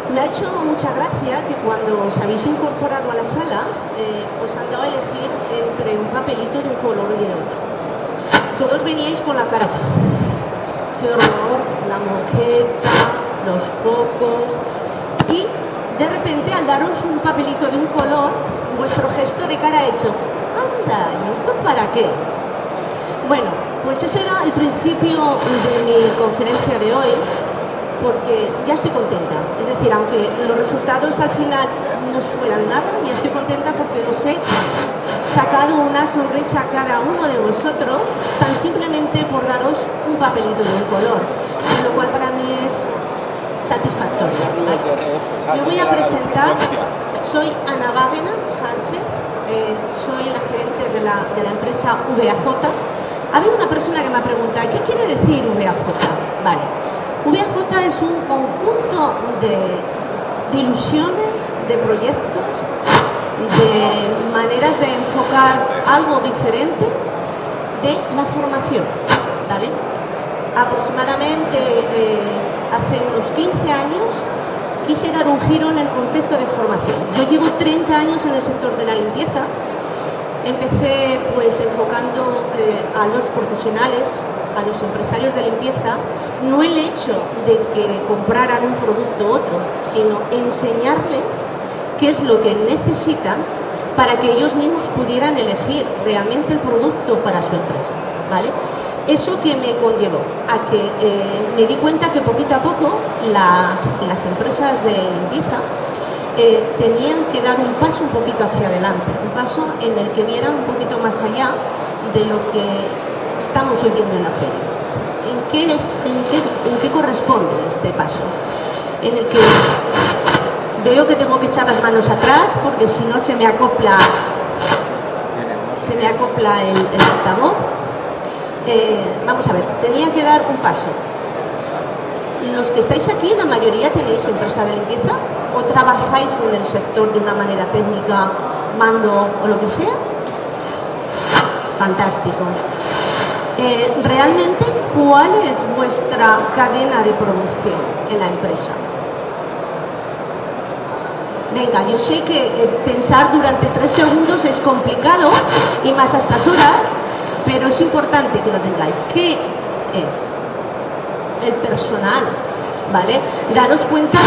Me ha hecho mucha gracia que cuando os habéis incorporado a la sala os han dado a elegir entre un papelito de un color y de otro. Todos veníais con la cara. ¡Qué horror! La moqueta, los focos. Y de repente, al daros un papelito de un color, vuestro gesto de cara ha hecho ¡anda! ¿Y esto para qué? Bueno, pues ese era el principio de mi conferencia de hoy, porque ya estoy contenta. Es decir, aunque los resultados al final no fueran nada, ya estoy contenta porque os he sacado una sonrisa a cada uno de vosotros, tan simplemente por daros un papelito de un color, lo cual para mí es satisfactorio. Me voy a presentar, soy Ana Bárena Sánchez, soy la gerente de la empresa VAJ. Ha habido una persona que me ha preguntado, ¿qué quiere decir VAJ? Vale, VAJ es un conjunto de ilusiones, de proyectos, de maneras de enfocar algo diferente de la formación, ¿vale? Aproximadamente hace unos 15 años quise dar un giro en el concepto de formación. Yo llevo 30 años en el sector de la limpieza. Empecé pues enfocando a los profesionales, a los empresarios de limpieza, no el hecho de que compraran un producto u otro, sino enseñarles qué es lo que necesitan para que ellos mismos pudieran elegir realmente el producto para su empresa, ¿vale? Eso que me conllevó a que me di cuenta que poquito a poco las empresas de limpieza tenían que dar un paso un poquito hacia adelante, un paso en el que vieran un poquito más allá de lo que estamos hoy viendo en la feria. ¿En qué corresponde este paso? En el que veo que tengo que echar las manos atrás porque si no se me acopla el altavoz. Vamos a ver, tenía que dar un paso. Los que estáis aquí, la mayoría tenéis empresa de limpieza o trabajáis en el sector de una manera técnica, mando o lo que sea. Fantástico. Realmente, ¿cuál es vuestra cadena de producción en la empresa? Venga, yo sé que pensar durante 3 segundos es complicado y más a estas horas, pero es importante que lo tengáis. ¿Qué es? El personal, ¿vale? Daros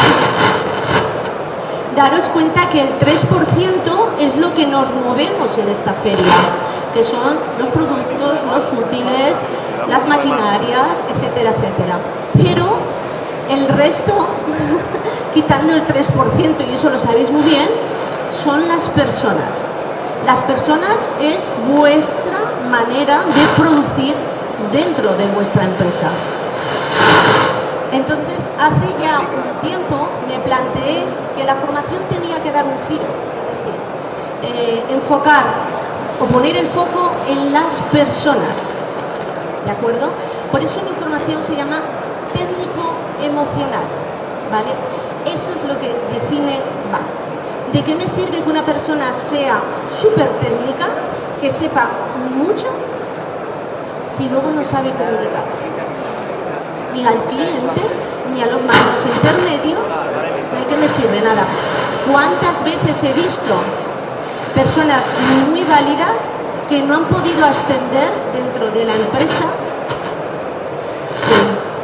cuenta que el 3% es lo que nos movemos en esta feria, que son los productos, los útiles, las maquinarias, etcétera, etcétera. Pero el resto, quitando el 3%, y eso lo sabéis muy bien, son las personas. Las personas es vuestra manera de producir dentro de vuestra empresa. Entonces, hace ya un tiempo me planteé que la formación tenía que dar un giro, es decir, enfocar o poner el foco en las personas, ¿de acuerdo? Por eso mi formación se llama técnico-emocional, ¿vale? Eso es lo que define VAC. ¿De qué me sirve que una persona sea súper técnica, que sepa mucho, si luego no sabe comunicar? Ni al cliente, ni a los mandos intermedios, ¿de qué me sirve? Nada. ¿Cuántas veces he visto personas muy válidas que no han podido ascender dentro de la empresa? Sí.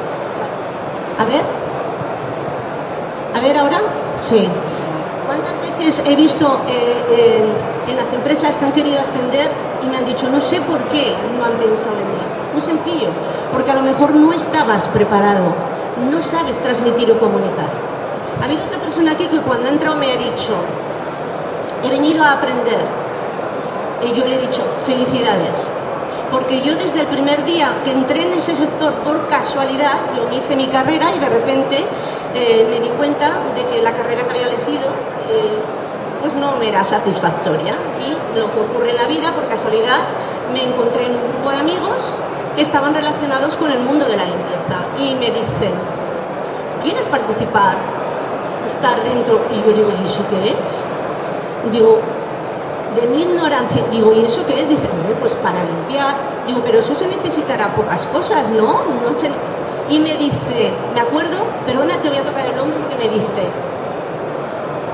A ver ahora. Sí. ¿Cuántas veces he visto en las empresas que han querido ascender y me han dicho, no sé por qué no han pensado en mí? Muy sencillo, porque a lo mejor no estabas preparado, no sabes transmitir o comunicar. Ha habido otra persona aquí que cuando ha entrado me ha dicho, he venido a aprender, y yo le he dicho, felicidades, porque yo desde el primer día que entré en ese sector por casualidad, yo me hice mi carrera y de repente me di cuenta de que la carrera que había elegido pues no me era satisfactoria, y lo que ocurre en la vida, por casualidad me encontré en un grupo de amigos que estaban relacionados con el mundo de la limpieza y me dicen, ¿quieres participar? Estar dentro. Y yo digo, ¿y eso qué es? Digo, de mi ignorancia, digo, ¿y eso qué es? Dice, pues para limpiar. Digo, pero eso se necesitará pocas cosas, ¿no? Y me dice, me acuerdo, perdona, te voy a tocar el hombro, porque me dice,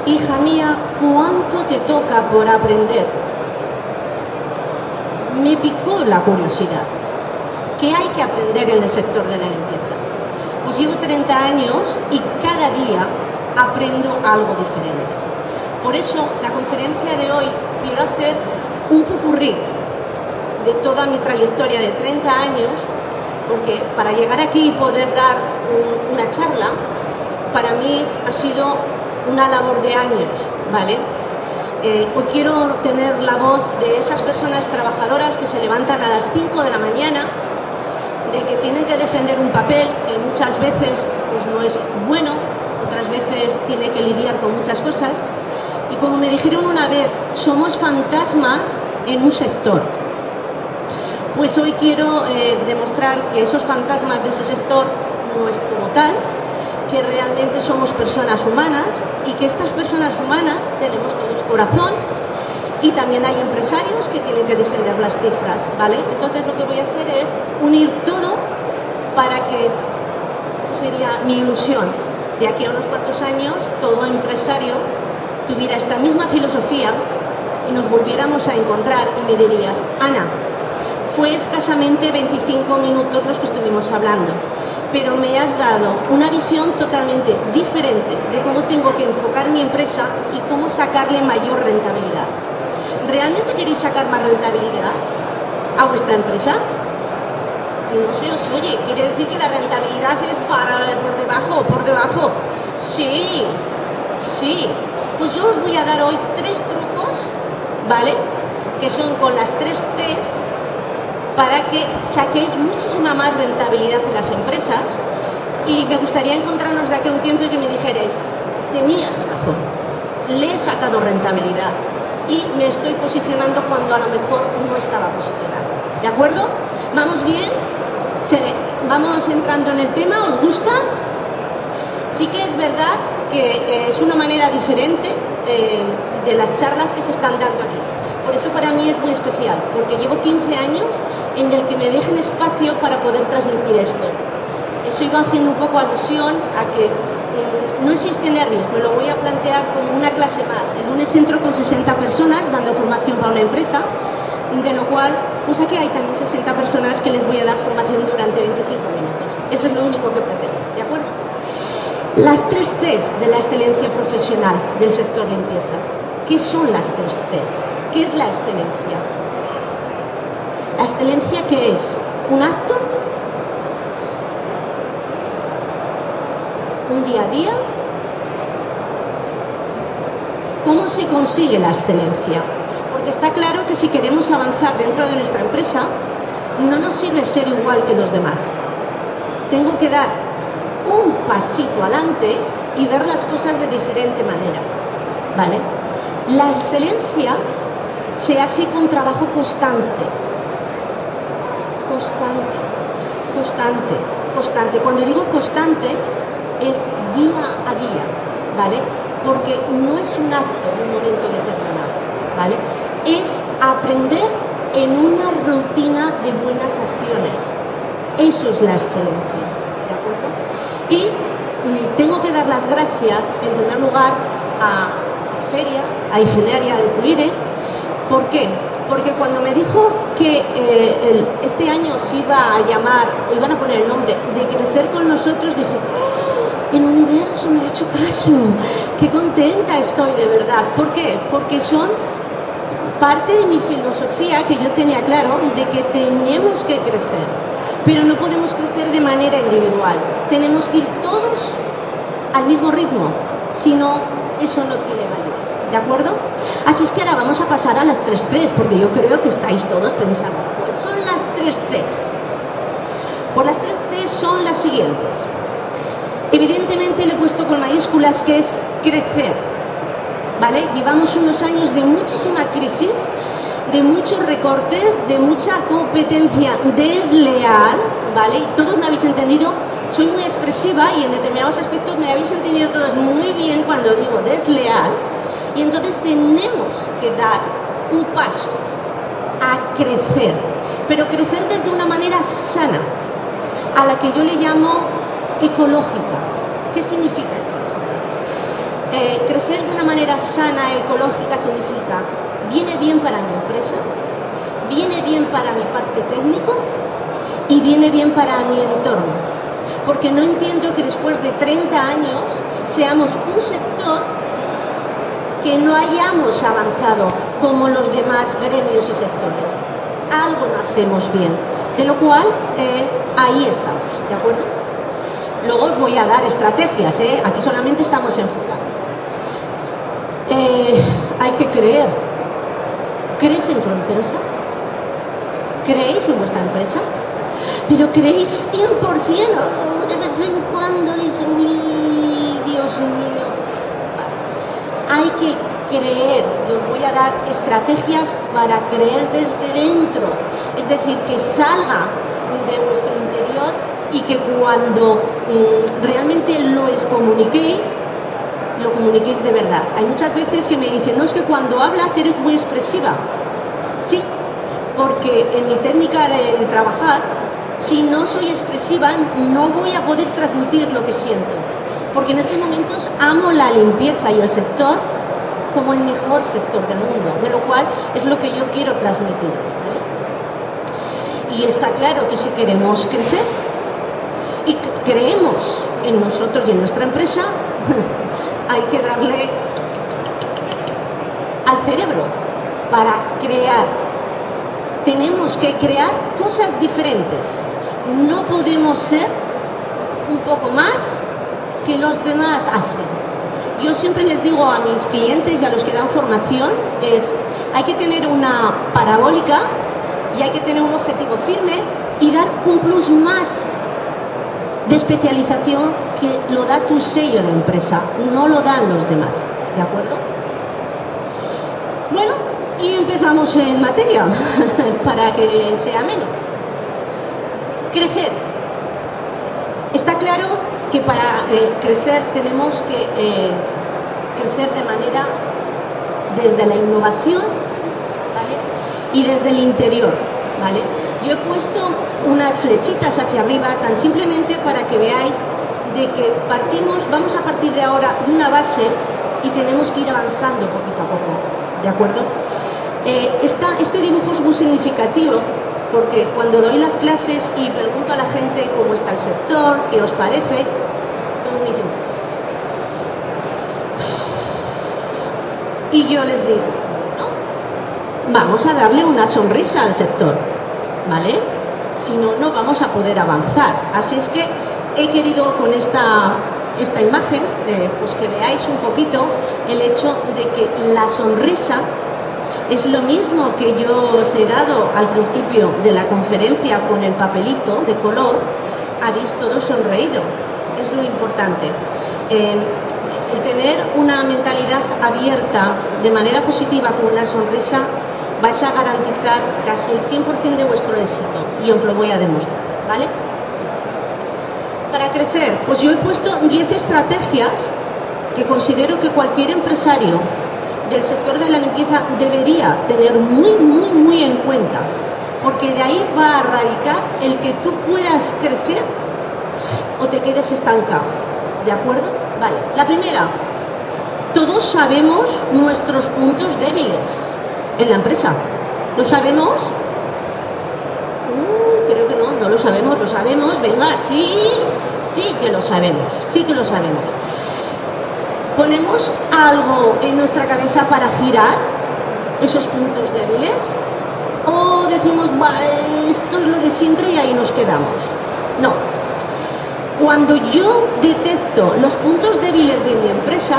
hija mía, ¿cuánto te toca por aprender? Me picó la curiosidad. ¿Qué hay que aprender en el sector de la limpieza? Pues llevo 30 años y cada día aprendo algo diferente. Por eso, la conferencia de hoy quiero hacer un popurrí de toda mi trayectoria de 30 años, porque para llegar aquí y poder dar una charla, para mí ha sido una labor de años, ¿vale? Hoy quiero tener la voz de esas personas trabajadoras que se levantan a las 5 de la mañana, de que tienen que defender un papel que muchas veces pues, no es bueno, otras veces tiene que lidiar con muchas cosas. Y como me dijeron una vez, somos fantasmas en un sector. Pues hoy quiero demostrar que esos fantasmas de ese sector no es como tal, que realmente somos personas humanas y que estas personas humanas tenemos todos corazón y también hay empresarios que tienen que defender las cifras, ¿vale? Entonces lo que voy a hacer es unir todo para que, eso sería mi ilusión, de aquí a unos cuantos años todo empresario tuviera esta misma filosofía y nos volviéramos a encontrar y me dirías, Ana, fue escasamente 25 minutos los que estuvimos hablando, pero me has dado una visión totalmente diferente de cómo tengo que enfocar mi empresa y cómo sacarle mayor rentabilidad. ¿Realmente queréis sacar más rentabilidad a vuestra empresa? No se os oye, ¿quiere decir que la rentabilidad es por debajo o por debajo? Sí, sí. Pues yo os voy a dar hoy 3 trucos, ¿vale? Que son con las 3 Cs para que saquéis muchísima más rentabilidad en las empresas y me gustaría encontrarnos de aquí a un tiempo y que me dijerais, tenías razón, le he sacado rentabilidad y me estoy posicionando cuando a lo mejor no estaba posicionado. ¿De acuerdo? ¿Vamos bien? ¿Vamos entrando en el tema? ¿Os gusta? Sí que es verdad que es una manera diferente de las charlas que se están dando aquí. Por eso para mí es muy especial, porque llevo 15 años en el que me dejen espacio para poder transmitir esto. Eso iba haciendo un poco alusión a que no existe nervios, me lo voy a plantear como una clase más. El lunes entro con 60 personas dando formación para una empresa, de lo cual, pues aquí hay también 60 personas que les voy a dar formación durante 25 minutos. Eso es lo único que pretendo, ¿de acuerdo? Las 3 Cs de la excelencia profesional del sector limpieza. ¿Qué son las 3 Cs? ¿Qué es la excelencia? ¿La excelencia qué es? ¿Un acto? ¿Un día a día? ¿Cómo se consigue la excelencia? Porque está claro que si queremos avanzar dentro de nuestra empresa, no nos sirve ser igual que los demás. Tengo que dar un pasito adelante y ver las cosas de diferente manera, ¿vale? La excelencia se hace con trabajo constante. Constante. Cuando digo constante, es día a día, ¿vale? Porque no es un acto en un momento determinado, ¿vale? Es aprender en una rutina de buenas acciones. Eso es la excelencia, ¿de acuerdo? Y tengo que dar las gracias, en primer lugar, a Feria, a Ingeniería de Pulides. ¿Por qué? Porque cuando me dijo que este año se iba a llamar, o iban a poner el nombre de Crecer con Nosotros, dije, ¡oh! El universo me ha hecho caso, qué contenta estoy de verdad. ¿Por qué? Porque son parte de mi filosofía que yo tenía claro de que tenemos que crecer, pero no podemos crecer de manera individual, tenemos que ir todos al mismo ritmo, si no, eso no tiene valor, ¿de acuerdo? Así es que ahora vamos a pasar a las 3 Cs, porque yo creo que estáis todos pensando, ¿cuáles son las 3 Cs? Pues las 3 Cs son las siguientes. Evidentemente le he puesto con mayúsculas que es crecer, ¿vale? Llevamos unos años de muchísima crisis, de muchos recortes, de mucha competencia desleal, ¿vale? Todos me habéis entendido, soy muy expresiva y en determinados aspectos me habéis entendido todos muy bien cuando digo desleal, y entonces tenemos que dar un paso a crecer, pero crecer desde una manera sana, a la que yo le llamo ecológica. ¿Qué significa ecológica? Crecer crecer de una manera sana, ecológica, significa, viene bien para mi empresa, viene bien para mi parte técnico y viene bien para mi entorno. Porque no entiendo que después de 30 años seamos un sector que no hayamos avanzado como los demás gremios y sectores. Algo no hacemos bien. De lo cual, ahí estamos, ¿de acuerdo? Luego os voy a dar estrategias, aquí solamente estamos enfocados. Hay que creer. ¿Crees en tu empresa? ¿Creéis en vuestra empresa? Pero creéis 100%, o de vez en cuando dicen, Dios mío. Hay que creer, y os voy a dar estrategias para creer desde dentro, es decir, que salga de vuestro interior y que cuando realmente lo comuniquéis de verdad. Hay muchas veces que me dicen, no, es que cuando hablas eres muy expresiva. Sí, porque en mi técnica de trabajar, si no soy expresiva, no voy a poder transmitir lo que siento. Porque en estos momentos amo la limpieza y el sector como el mejor sector del mundo, de lo cual es lo que yo quiero transmitir. Y está claro que si queremos crecer y creemos en nosotros y en nuestra empresa, hay que darle al cerebro para crear. Tenemos que crear cosas diferentes. No podemos ser un poco más que los demás hacen. Yo siempre les digo a mis clientes y a los que dan formación, hay que tener una parabólica y hay que tener un objetivo firme y dar un plus más de especialización que lo da tu sello de empresa, no lo dan los demás, ¿de acuerdo? Bueno, y empezamos en materia para que sea menos. Crecer. Está claro que para crecer tenemos que crecer de manera desde la innovación, ¿vale? Y desde el interior, ¿vale? Yo he puesto unas flechitas hacia arriba tan simplemente para que veáis de que vamos a partir de ahora de una base y tenemos que ir avanzando poquito a poco, ¿de acuerdo? Este dibujo es muy significativo porque cuando doy las clases y pregunto a la gente cómo está el sector, qué os parece, todos me dicen, y yo les digo, ¿no? Vamos a darle una sonrisa al sector, ¿vale? Si no, no vamos a poder avanzar. Así es que he querido con esta imagen, pues que veáis un poquito el hecho de que la sonrisa es lo mismo que yo os he dado al principio de la conferencia con el papelito de color. Habéis todos sonreído, es lo importante. El tener una mentalidad abierta de manera positiva con una sonrisa vais a garantizar casi el 100% de vuestro éxito y os lo voy a demostrar, ¿vale? Para crecer, pues yo he puesto 10 estrategias que considero que cualquier empresario del sector de la limpieza debería tener muy en cuenta, porque de ahí va a radicar el que tú puedas crecer o te quedes estancado, ¿de acuerdo? Vale, la primera, todos sabemos nuestros puntos débiles en la empresa. ¿Lo sabemos? Creo que no lo sabemos, lo sabemos. Venga, sí que lo sabemos, sí que lo sabemos. ¿Ponemos algo en nuestra cabeza para girar esos puntos débiles? ¿O decimos, esto es lo de siempre y ahí nos quedamos? No. Cuando yo detecto los puntos débiles de mi empresa,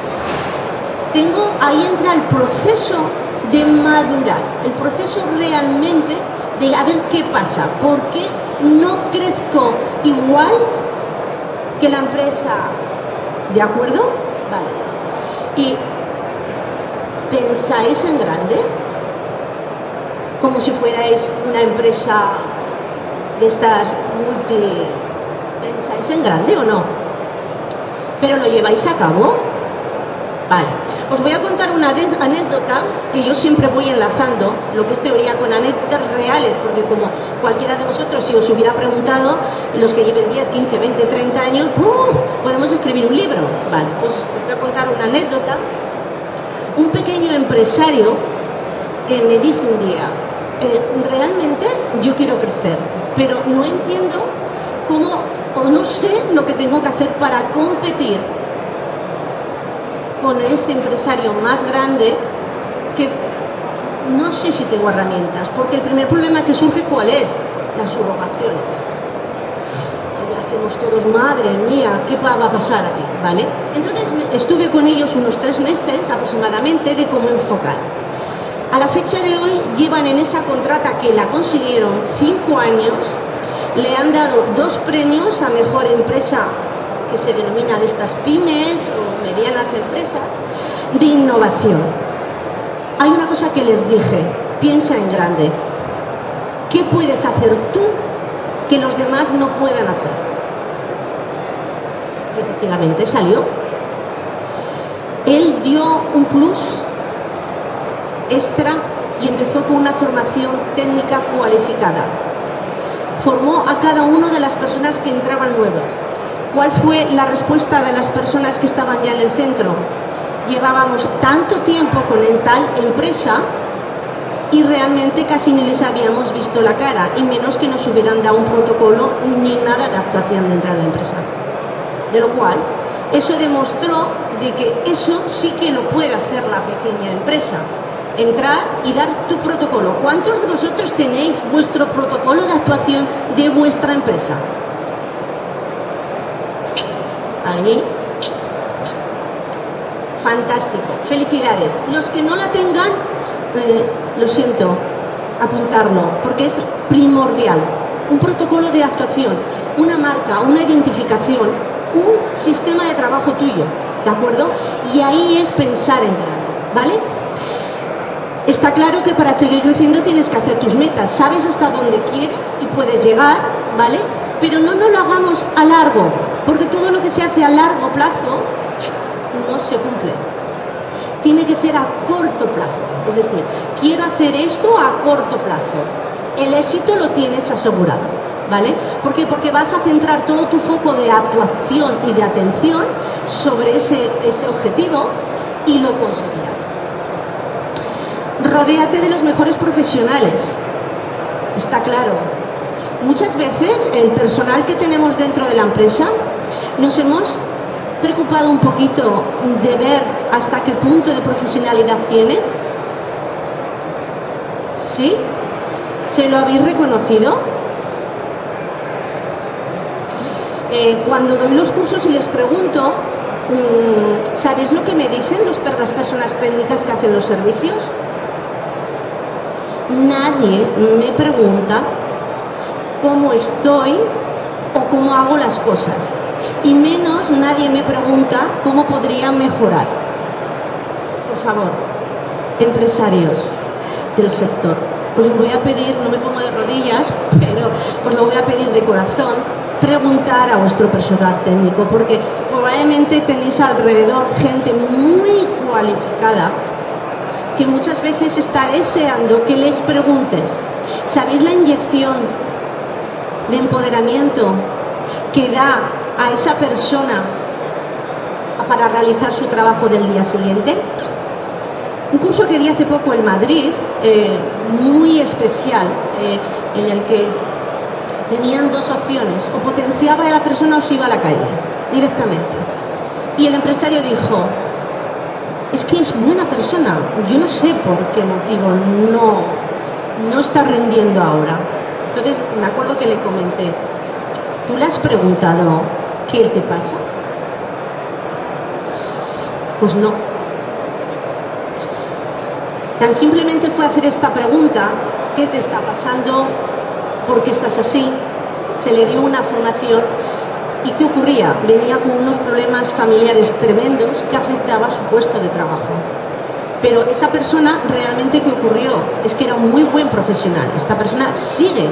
ahí entra el proceso de madurar, el proceso realmente de a ver qué pasa, por qué no crezco igual que la empresa, ¿de acuerdo? Vale. ¿Y pensáis en grande? Como si fuerais una empresa de estas multi... ¿Pensáis en grande o no? ¿Pero lo lleváis a cabo? Vale, os voy a contar una anécdota que yo siempre voy enlazando, lo que es teoría, con anécdotas reales, porque como cualquiera de vosotros, si os hubiera preguntado, los que lleven 10, 15, 20, 30 años, ¡pum!, podemos escribir un libro. Vale, pues os voy a contar una anécdota. Un pequeño empresario me dice un día, realmente yo quiero crecer, pero no entiendo cómo, o no sé lo que tengo que hacer para competir con ese empresario más grande, que no sé si tengo herramientas, porque el primer problema que surge, ¿cuál es? Las subrogaciones. Hacemos todos, madre mía, ¿qué va a pasar aquí? ¿Vale? Entonces estuve con ellos unos 3 meses aproximadamente de cómo enfocar. A la fecha de hoy llevan en esa contrata, que la consiguieron, 5 años, le han dado 2 premios a mejor empresa, que se denomina de estas pymes o medianas empresas, de innovación. Hay una cosa que les dije, piensa en grande. ¿Qué puedes hacer tú que los demás no puedan hacer? Y efectivamente salió. Él dio un plus extra y empezó con una formación técnica cualificada. Formó a cada una de las personas que entraban nuevas. ¿Cuál fue la respuesta de las personas que estaban ya en el centro? Llevábamos tanto tiempo con tal empresa y realmente casi ni les habíamos visto la cara, y menos que nos hubieran dado un protocolo ni nada de actuación dentro de la empresa. De lo cual, eso demostró de que eso sí que lo puede hacer la pequeña empresa. Entrar y dar tu protocolo. ¿Cuántos de vosotros tenéis vuestro protocolo de actuación de vuestra empresa? Ahí. Fantástico. Felicidades. Los que no la tengan, lo siento, apuntarlo, porque es primordial. Un protocolo de actuación, una marca, una identificación, un sistema de trabajo tuyo, ¿de acuerdo? Y ahí es pensar en grande, ¿vale? Está claro que para seguir creciendo tienes que hacer tus metas, sabes hasta dónde quieres y puedes llegar, ¿vale? Pero no lo hagamos a largo, porque todo lo que se hace a largo plazo no se cumple. Tiene que ser a corto plazo, es decir, quiero hacer esto a corto plazo. El éxito lo tienes asegurado, ¿vale? ¿Por qué? Porque vas a centrar todo tu foco de actuación y de atención sobre ese objetivo y lo conseguirás. Rodéate de los mejores profesionales, está claro. Muchas veces el personal que tenemos dentro de la empresa nos hemos preocupado un poquito de ver hasta qué punto de profesionalidad tiene. ¿Sí? ¿Se lo habéis reconocido? Cuando doy los cursos y les pregunto, ¿sabéis lo que me dicen las personas técnicas que hacen los servicios? Nadie me pregunta cómo estoy o cómo hago las cosas, y menos nadie me pregunta cómo podría mejorar. Por favor, empresarios del sector, os voy a pedir, no me pongo de rodillas, pero os lo voy a pedir de corazón, preguntar a vuestro personal técnico, porque probablemente tenéis alrededor gente muy cualificada que muchas veces está deseando que les preguntes. ¿Sabéis la inyección de empoderamiento que da a esa persona para realizar su trabajo del día siguiente? Un curso que di hace poco en Madrid, muy especial, en el que tenían 2 opciones: o potenciaba a la persona o se iba a la calle directamente. Y el empresario dijo: es que es buena persona, yo no sé por qué motivo no está rindiendo ahora. Entonces me acuerdo que le comenté: ¿tú le has preguntado qué te pasa? Pues no. Tan simplemente fue hacer esta pregunta: ¿qué te está pasando? ¿Por qué estás así? Se le dio una formación. ¿Y qué ocurría? Venía con unos problemas familiares tremendos que afectaba a su puesto de trabajo. Pero esa persona, realmente, ¿qué ocurrió? Es que era un muy buen profesional. Esta persona sigue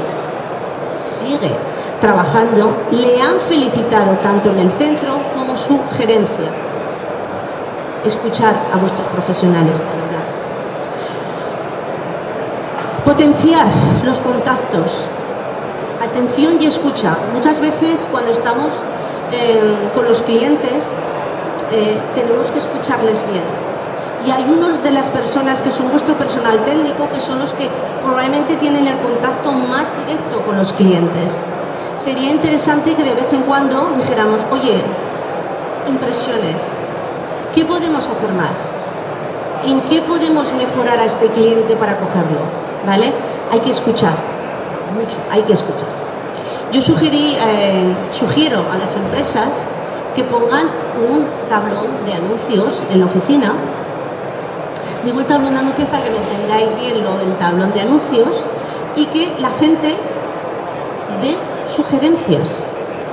trabajando. Le han felicitado tanto en el centro como su gerencia. escuchar a vuestros profesionales, de verdad. Potenciar los contactos. Atención y escucha. Muchas veces cuando estamos con los clientes tenemos que escucharles bien. Y hay unos de las personas que son vuestro personal técnico que son los que probablemente tienen el contacto más directo con los clientes. Sería interesante que de vez en cuando dijéramos, oye, impresiones, ¿qué podemos hacer más? ¿En qué podemos mejorar a este cliente para cogerlo? ¿Vale? Hay que escuchar, mucho, hay que escuchar. Yo sugiero a las empresas que pongan un tablón de anuncios en la oficina. Digo el tablón de anuncios para que me entendáis bien lo del tablón de anuncios y que la gente dé sugerencias.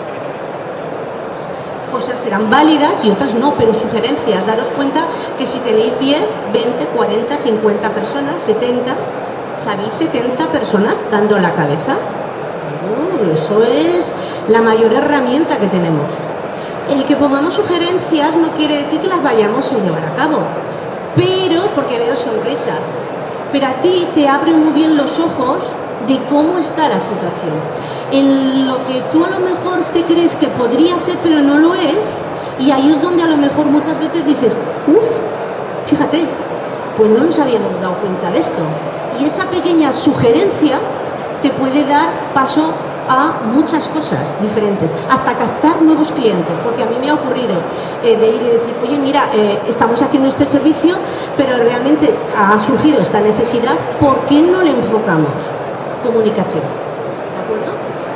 Cosas serán válidas y otras no, pero sugerencias. Daros cuenta que si tenéis 10, 20, 40, 50 personas, 70, ¿sabéis 70 personas dando la cabeza? Eso es la mayor herramienta que tenemos. El que pongamos sugerencias no quiere decir que las vayamos a llevar a cabo, pero, porque veo sonrisas, pero a ti te abre muy bien los ojos de cómo está la situación. En lo que tú a lo mejor te crees que podría ser, pero no lo es, y ahí es donde a lo mejor muchas veces dices, fíjate, pues no nos habíamos dado cuenta de esto. Y esa pequeña sugerencia te puede dar paso a muchas cosas diferentes, hasta captar nuevos clientes, porque a mí me ha ocurrido de ir y decir, oye, mira, estamos haciendo este servicio, pero realmente ha surgido esta necesidad, ¿por qué no le enfocamos? Comunicación, ¿de acuerdo?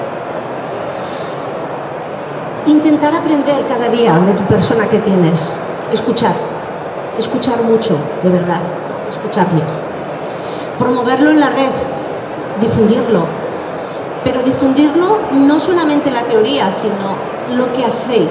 Intentar aprender cada día de tu persona que tienes, escuchar mucho, de verdad, escucharles, promoverlo en la red, difundirlo, pero difundirlo no solamente la teoría, sino lo que hacéis.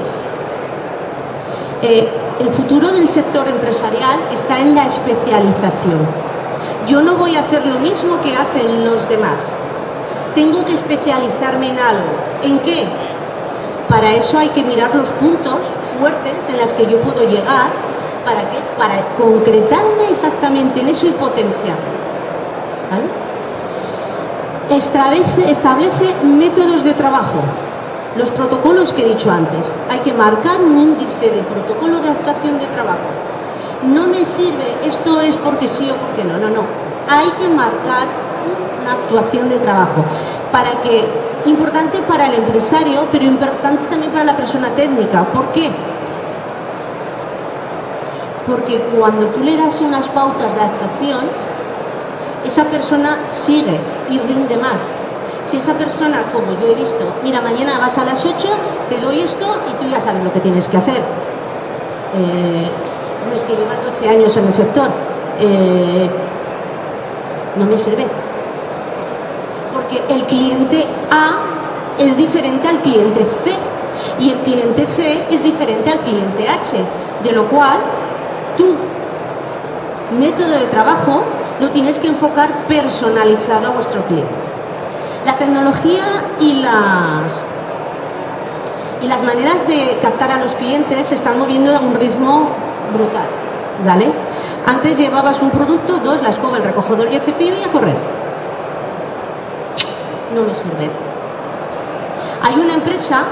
El futuro del sector empresarial está en la especialización. Yo no voy a hacer lo mismo que hacen los demás. Tengo que especializarme en algo. ¿En qué? Para eso hay que mirar los puntos fuertes en los que yo puedo llegar. ¿Para qué? Para concretarme exactamente en eso y potenciarlo. ¿Vale? Establece métodos de trabajo, los protocolos que he dicho antes. Hay que marcar un índice de protocolo de actuación de trabajo. No me sirve, esto es porque sí o porque no, no. Hay que marcar una actuación de trabajo, para que, importante para el empresario, pero importante también para la persona técnica. ¿Por qué? Porque cuando tú le das unas pautas de actuación, esa persona sigue y rinde más. Si esa persona, como yo he visto, mira, mañana vas a las 8, te doy esto y tú ya sabes lo que tienes que hacer. No es que llevas 12 años en el sector, no me sirve. Porque el cliente A es diferente al cliente C y el cliente C es diferente al cliente H, de lo cual tu método de trabajo lo tienes que enfocar personalizado a vuestro cliente. La tecnología y las maneras de captar a los clientes se están moviendo a un ritmo brutal, ¿vale? Antes llevabas un producto, dos, la escoba, el recogedor y el cepillo y a correr. No me sirve. Hay una empresa,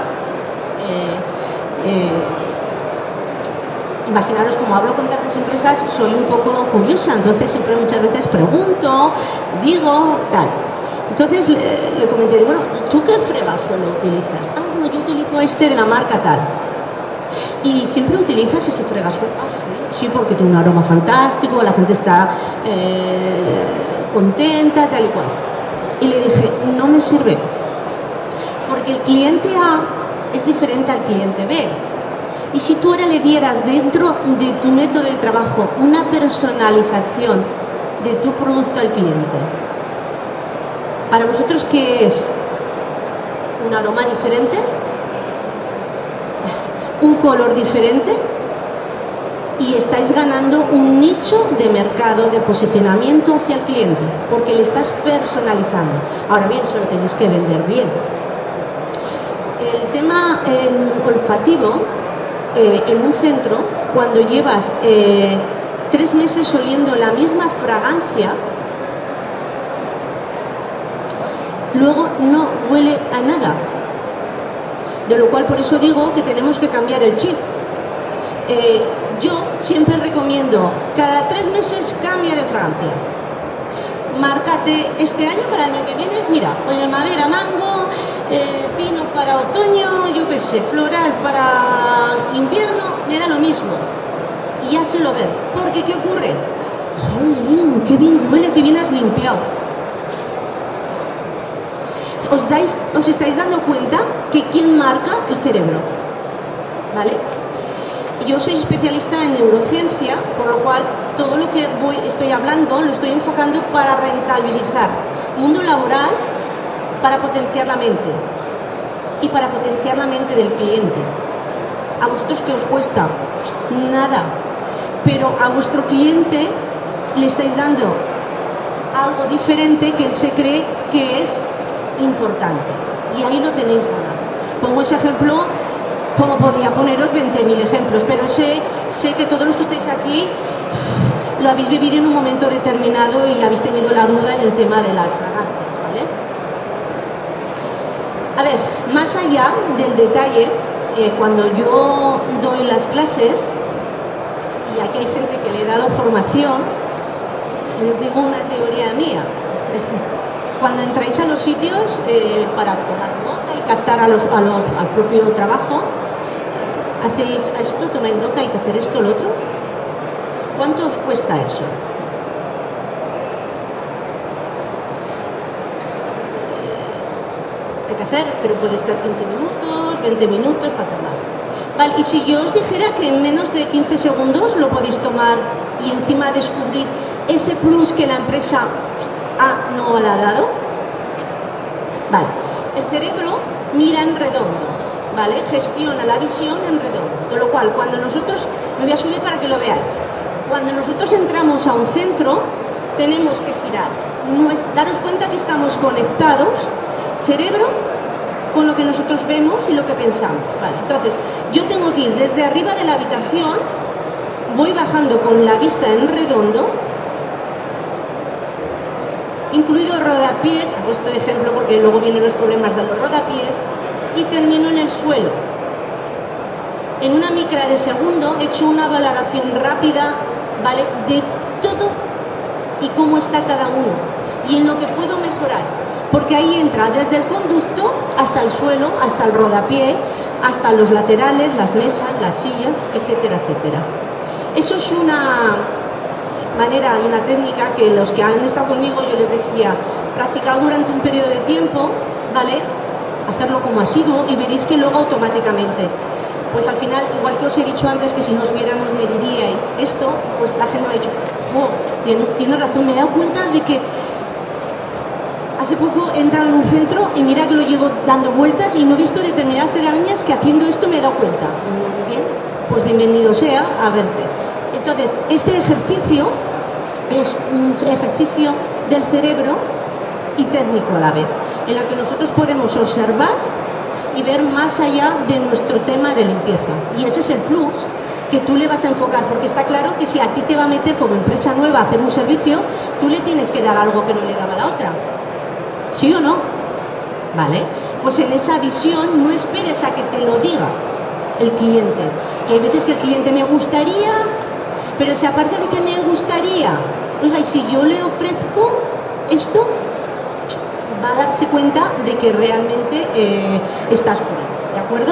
imaginaros, como hablo con tantas empresas, soy un poco curiosa, entonces siempre muchas veces pregunto, digo, tal. Entonces le comenté, bueno, ¿tú qué fregasuelo utilizas? Ah, bueno, yo utilizo este de la marca tal. ¿Y siempre utilizas ese fregasuelo? Ah, sí, porque tiene un aroma fantástico, la gente está contenta, tal y cual. Y le dije, no me sirve, porque el cliente A es diferente al cliente B. Y si tú ahora le dieras dentro de tu método de trabajo una personalización de tu producto al cliente, ¿para vosotros qué es? ¿Un aroma diferente? ¿Un color diferente? Y estáis ganando un nicho de mercado, de posicionamiento hacia el cliente, porque le estás personalizando. Ahora bien, solo tenéis que vender bien. El tema olfativo, en un centro cuando llevas 3 meses oliendo la misma fragancia, luego no huele a nada. De lo cual por eso digo que tenemos que cambiar el chip. Yo siempre recomiendo, cada 3 meses cambia de fragancia. Márcate este año para el año que viene, mira, madera, mango, pino para otoño, yo qué sé, floral para invierno, me da lo mismo. Y ya se lo ven. Porque ¿qué ocurre? ¡Jolín, qué bien huele, qué bien has limpiado! ¿Os estáis dando cuenta que quién marca el cerebro? ¿Vale? Yo soy especialista en neurociencia, por lo cual todo lo que estoy hablando lo estoy enfocando para rentabilizar mundo laboral, para potenciar la mente y para potenciar la mente del cliente. ¿A vosotros qué os cuesta? Nada. Pero a vuestro cliente le estáis dando algo diferente que él se cree que es importante. Y ahí no tenéis nada. Pongo ese ejemplo, como podría poneros 20.000 ejemplos, pero sé que todos los que estáis aquí lo habéis vivido en un momento determinado y habéis tenido la duda en el tema de las fragancias, ¿vale? A ver, más allá del detalle, cuando yo doy las clases, y aquí hay gente que le he dado formación, les digo una teoría mía. Cuando entráis a los sitios para tomar nota y captar al propio trabajo, hacéis esto, tomáis nota, hay que hacer esto, lo otro. ¿Cuánto os cuesta eso? Hay que hacer, pero puede estar 15 minutos, 20 minutos para tomar. Vale, y si yo os dijera que en menos de 15 segundos lo podéis tomar y encima descubrir ese plus que la empresa A no le ha dado. Vale, el cerebro mira en redondo, ¿vale? Gestiona la visión en redondo, con lo cual cuando nosotros, me voy a subir para que lo veáis, cuando nosotros entramos a un centro tenemos que girar, daros cuenta que estamos conectados, cerebro, con lo que nosotros vemos y lo que pensamos, ¿vale? Entonces, yo tengo que ir desde arriba de la habitación, voy bajando con la vista en redondo, incluido el rodapiés, hago este ejemplo porque luego vienen los problemas de los rodapiés, y termino en el suelo. En una micra de segundo he hecho una valoración rápida, ¿vale?, de todo y cómo está cada uno y en lo que puedo mejorar, porque ahí entra desde el conducto hasta el suelo, hasta el rodapié, hasta los laterales, las mesas, las sillas, etcétera, etcétera. Eso es una manera y una técnica que los que han estado conmigo yo les decía, practicar durante un periodo de tiempo, ¿vale?, hacerlo como asiduo y veréis que luego automáticamente, pues al final, igual que os he dicho antes que si nos viéramos me diríais esto, pues la gente me ha dicho, oh, tienes razón, me he dado cuenta de que hace poco he entrado en un centro y mira que lo llevo dando vueltas y no he visto determinadas telarañas que haciendo esto me he dado cuenta. Muy bien, pues bienvenido sea a verte. Entonces, este ejercicio es un ejercicio del cerebro y técnico a la vez, en la que nosotros podemos observar y ver más allá de nuestro tema de limpieza. Y ese es el plus que tú le vas a enfocar, porque está claro que si a ti te va a meter como empresa nueva a hacer un servicio, tú le tienes que dar algo que no le daba la otra. ¿Sí o no? ¿Vale? Pues en esa visión no esperes a que te lo diga el cliente. Que hay veces que el cliente me gustaría, pero si aparte de que me gustaría, oiga, y si yo le ofrezco esto, va a darse cuenta de que realmente estás por ahí, ¿de acuerdo?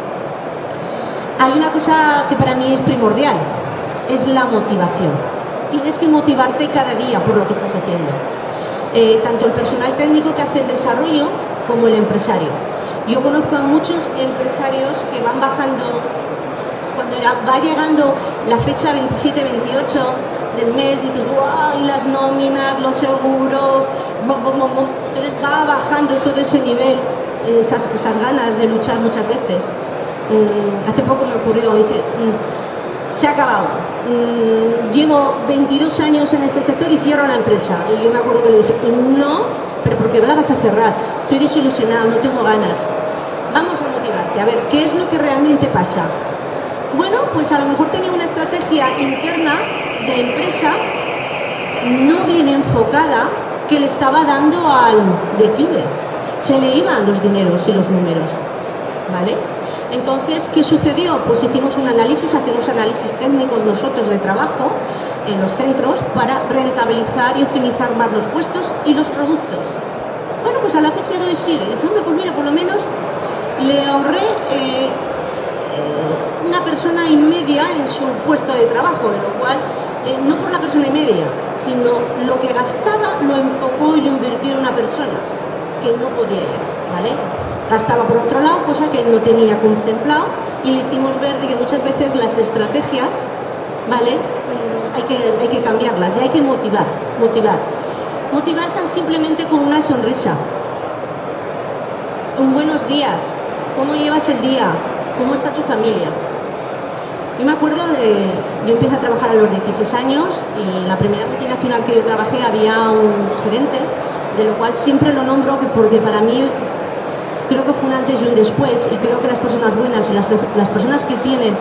Hay una cosa que para mí es primordial, es la motivación. Tienes que motivarte cada día por lo que estás haciendo. Tanto el personal técnico que hace el desarrollo como el empresario. Yo conozco a muchos empresarios que van bajando, cuando ya va llegando la fecha 27-28 del mes, y dices, wow, y las nóminas, los seguros, entonces va bajando todo ese nivel, esas ganas de luchar muchas veces. Hace poco me ocurrió, dice, se ha acabado, llevo 22 años en este sector y cierro la empresa. Y yo me acuerdo que le dije, no, pero ¿por qué la vas a cerrar? Estoy desilusionado, no tengo ganas. Vamos a motivarte, a ver, ¿qué es lo que realmente pasa? Bueno, pues a lo mejor tenía una estrategia interna de empresa no bien enfocada que le estaba dando al declive. Se le iban los dineros y los números, ¿vale? Entonces, ¿qué sucedió? Pues hicimos un análisis, hacemos análisis técnicos nosotros de trabajo en los centros para rentabilizar y optimizar más los puestos y los productos. Bueno, pues a la fecha de hoy sigue. Entonces, pues mira, por lo menos le ahorré una persona y media en su puesto de trabajo, de lo cual, no por la persona y media, sino lo que gastaba lo enfocó y lo invirtió en una persona que no podía ir, ¿vale? Gastaba por otro lado, cosa que él no tenía contemplado, y le hicimos ver de que muchas veces las estrategias, ¿vale? Hay que cambiarlas y hay que motivar tan simplemente con una sonrisa, un buenos días, ¿cómo llevas el día? ¿Cómo está tu familia? Yo me acuerdo yo empecé a trabajar a los 16 años y en la primera multinacional que yo trabajé había un gerente, de lo cual siempre lo nombro porque para mí creo que fue un antes y un después, y creo que las personas buenas y las personas que tienen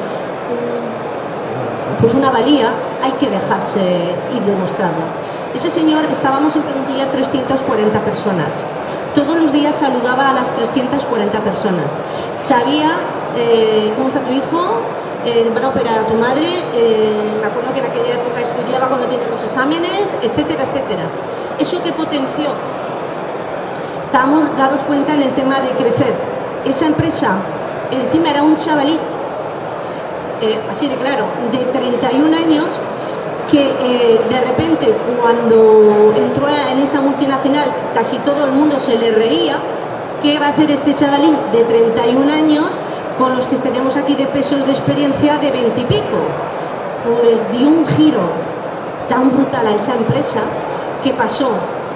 pues una valía hay que dejarse y demostrarlo. Ese señor, estábamos en plantilla 340 personas. Todos los días saludaba a las 340 personas. Sabía cómo está tu hijo, van a operar a tu madre, me acuerdo que en aquella época estudiaba cuando tenía los exámenes, etcétera, etcétera. Eso que potenció. Estábamos dados cuenta en el tema de crecer. Esa empresa, encima era un chavalito, así de claro, de 31 años, que de repente cuando entró en esa multinacional casi todo el mundo se le reía. ¿Qué va a hacer este chavalín de 31 años con los que tenemos aquí de pesos de experiencia de 20 y pico? Pues dio un giro tan brutal a esa empresa que pasó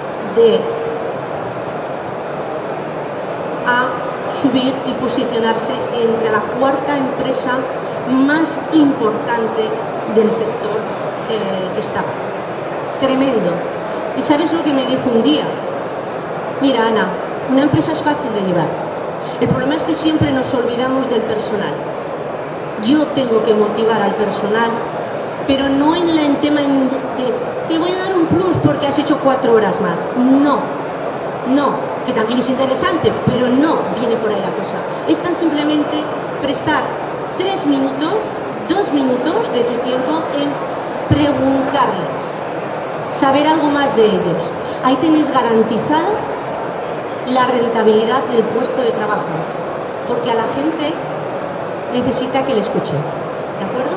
a subir y posicionarse entre la cuarta empresa más importante del sector que estaba. Tremendo. ¿Y sabes lo que me dijo un día? Mira, Ana, una empresa es fácil de llevar. El problema es que siempre nos olvidamos del personal. Yo tengo que motivar al personal, pero no en el tema de te voy a dar un plus porque has hecho 4 horas más. No, que también es interesante, pero no viene por ahí la cosa. Es tan simplemente prestar 3 minutos, 2 minutos de tu tiempo en preguntarles, saber algo más de ellos. Ahí tenéis garantizado la rentabilidad del puesto de trabajo, porque a la gente necesita que le escuchen, ¿de acuerdo?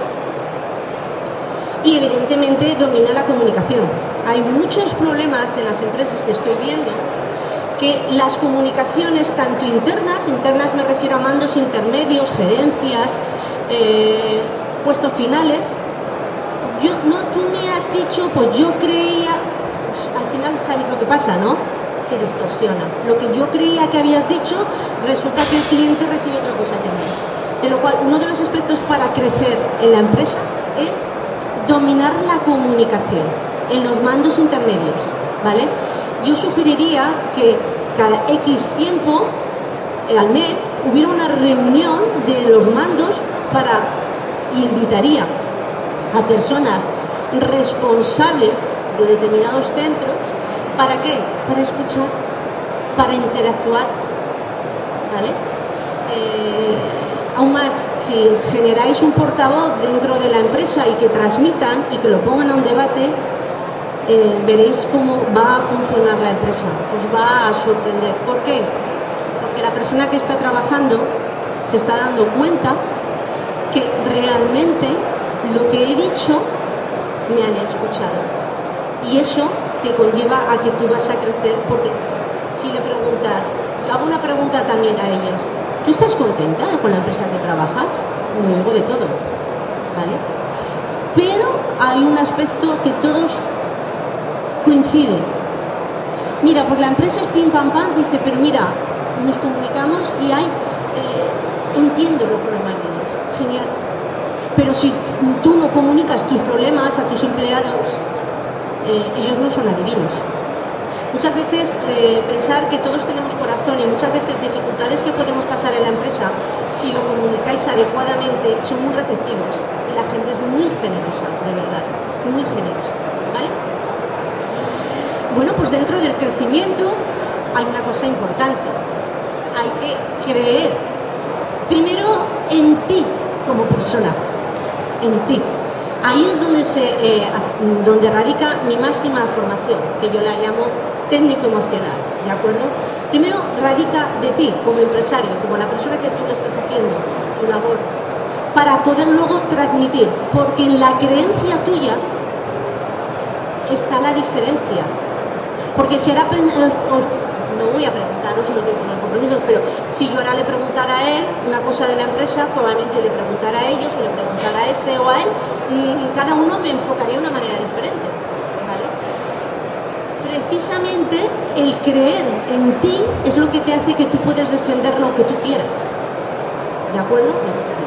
Y evidentemente domina la comunicación. Hay muchos problemas en las empresas que estoy viendo, que las comunicaciones tanto internas me refiero a mandos intermedios, gerencias, puestos finales, tú me has dicho, pues yo creía, pues al final sabes lo que pasa, ¿no? Se distorsiona. Lo que yo creía que habías dicho, resulta que el cliente recibe otra cosa que no. De lo cual, uno de los aspectos para crecer en la empresa es dominar la comunicación en los mandos intermedios, ¿vale? Yo sugeriría que cada X tiempo al mes hubiera una reunión de los mandos y invitaría a personas responsables de determinados centros. ¿Para qué? Para escuchar, para interactuar, ¿vale? Aún más, si generáis un portavoz dentro de la empresa y que transmitan y que lo pongan a un debate, veréis cómo va a funcionar la empresa, os va a sorprender. ¿Por qué? Porque la persona que está trabajando se está dando cuenta que realmente lo que he dicho me han escuchado, y eso te conlleva a que tú vas a crecer, porque si le preguntas, yo hago una pregunta también a ellos, ¿tú estás contenta con la empresa que trabajas? Me oigo de todo, ¿vale? Pero hay un aspecto que todos coinciden. Mira, pues la empresa es pim pam pam, dice, pero mira, nos comunicamos y entiendo los problemas de ellos, genial. Pero si tú no comunicas tus problemas a tus empleados, ellos no son adivinos. Muchas veces pensar que todos tenemos corazón y muchas veces dificultades que podemos pasar en la empresa, si lo comunicáis adecuadamente, son muy receptivos y la gente es muy generosa, de verdad, muy generosa, ¿vale? Bueno, pues dentro del crecimiento hay una cosa importante, hay que creer primero en ti como persona, en ti. Ahí es donde radica mi máxima formación, que yo la llamo técnico-emocional, ¿de acuerdo? Primero radica de ti como empresario, como la persona que tú le estás haciendo tu labor, para poder luego transmitir, porque en la creencia tuya está la diferencia. Porque si ahora, no voy a preguntaros, no tengo compromisos, pero si yo ahora le preguntara a él una cosa de la empresa, probablemente le preguntara a ellos, o le preguntara a este o a él, y cada uno me enfocaría de una manera diferente, ¿vale? Precisamente el creer en ti es lo que te hace que tú puedas defender lo que tú quieras, ¿de acuerdo?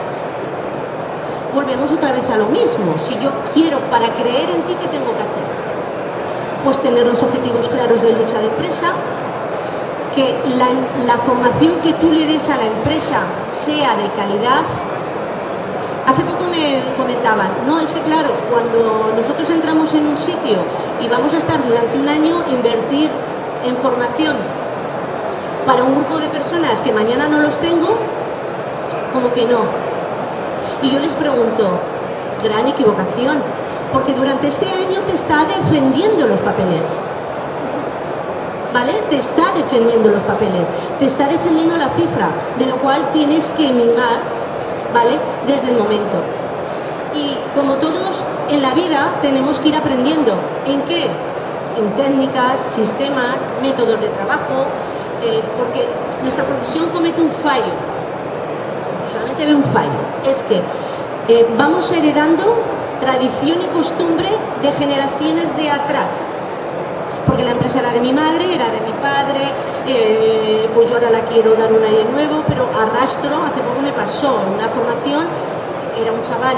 Volvemos otra vez a lo mismo. Si yo quiero, para creer en ti, ¿qué tengo que hacer? Pues tener los objetivos claros de lucha de empresa, que la formación que tú le des a la empresa sea de calidad. Hace poco me comentaban, no, es que claro, cuando nosotros entramos en un sitio y vamos a estar durante un año, invertir en formación para un grupo de personas que mañana no los tengo, como que no. Y yo les pregunto, gran equivocación, porque durante este año te está defendiendo los papeles, ¿vale? Te está defendiendo los papeles, te está defendiendo la cifra, de lo cual tienes que mimar, ¿vale? Desde el momento. Y como todos en la vida tenemos que ir aprendiendo. ¿En qué? En técnicas, sistemas, métodos de trabajo, porque nuestra profesión comete un fallo, solamente ve un fallo, es que vamos heredando tradición y costumbre de generaciones de atrás, porque la empresa era de mi madre, era de mi padre, pues yo ahora la quiero dar un aire nuevo, pero arrastro. Hace poco me pasó en una formación, era un chaval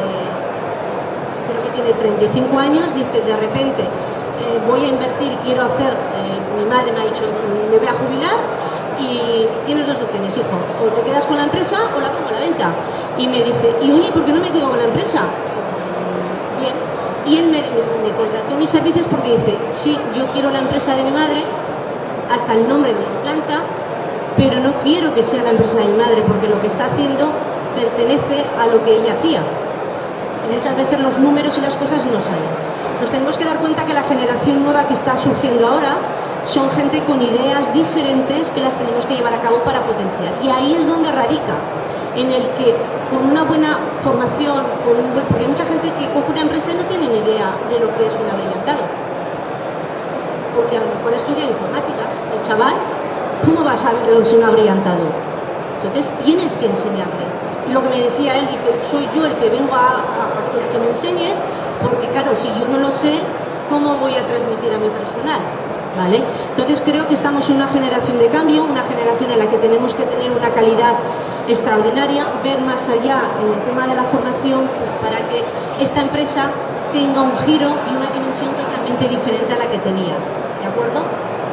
creo que tiene 35 años, dice de repente voy a invertir, quiero hacer, mi madre me ha dicho me voy a jubilar y tienes dos opciones, hijo, o te quedas con la empresa o la pongo a la venta. Y me dice, y oye, ¿por qué no me quedo con la empresa? Bien. Y él me contrató mis servicios porque dice, sí, yo quiero la empresa de mi madre, hasta el nombre de la planta, pero no quiero que sea la empresa de mi madre porque lo que está haciendo pertenece a lo que ella hacía. Y muchas veces los números y las cosas no salen. Nos tenemos que dar cuenta que la generación nueva que está surgiendo ahora son gente con ideas diferentes que las tenemos que llevar a cabo para potenciar. Y ahí es donde radica, en el que con una buena formación, porque hay mucha gente que coge una empresa y no tiene ni idea de lo que es un abrillantado, porque a lo mejor estudia informática. El chaval, ¿cómo va a saber lo que es un abrillantado? Entonces tienes que enseñarle. Y lo que me decía él, dice, soy yo el que vengo a que me enseñes, porque claro, si yo no lo sé, ¿cómo voy a transmitir a mi personal? ¿Vale? Entonces creo que estamos en una generación de cambio, una generación en la que tenemos que tener una calidad extraordinaria, ver más allá en el tema de la formación, pues para que esta empresa tenga un giro y una dimensión totalmente diferente a la que tenía, ¿de acuerdo?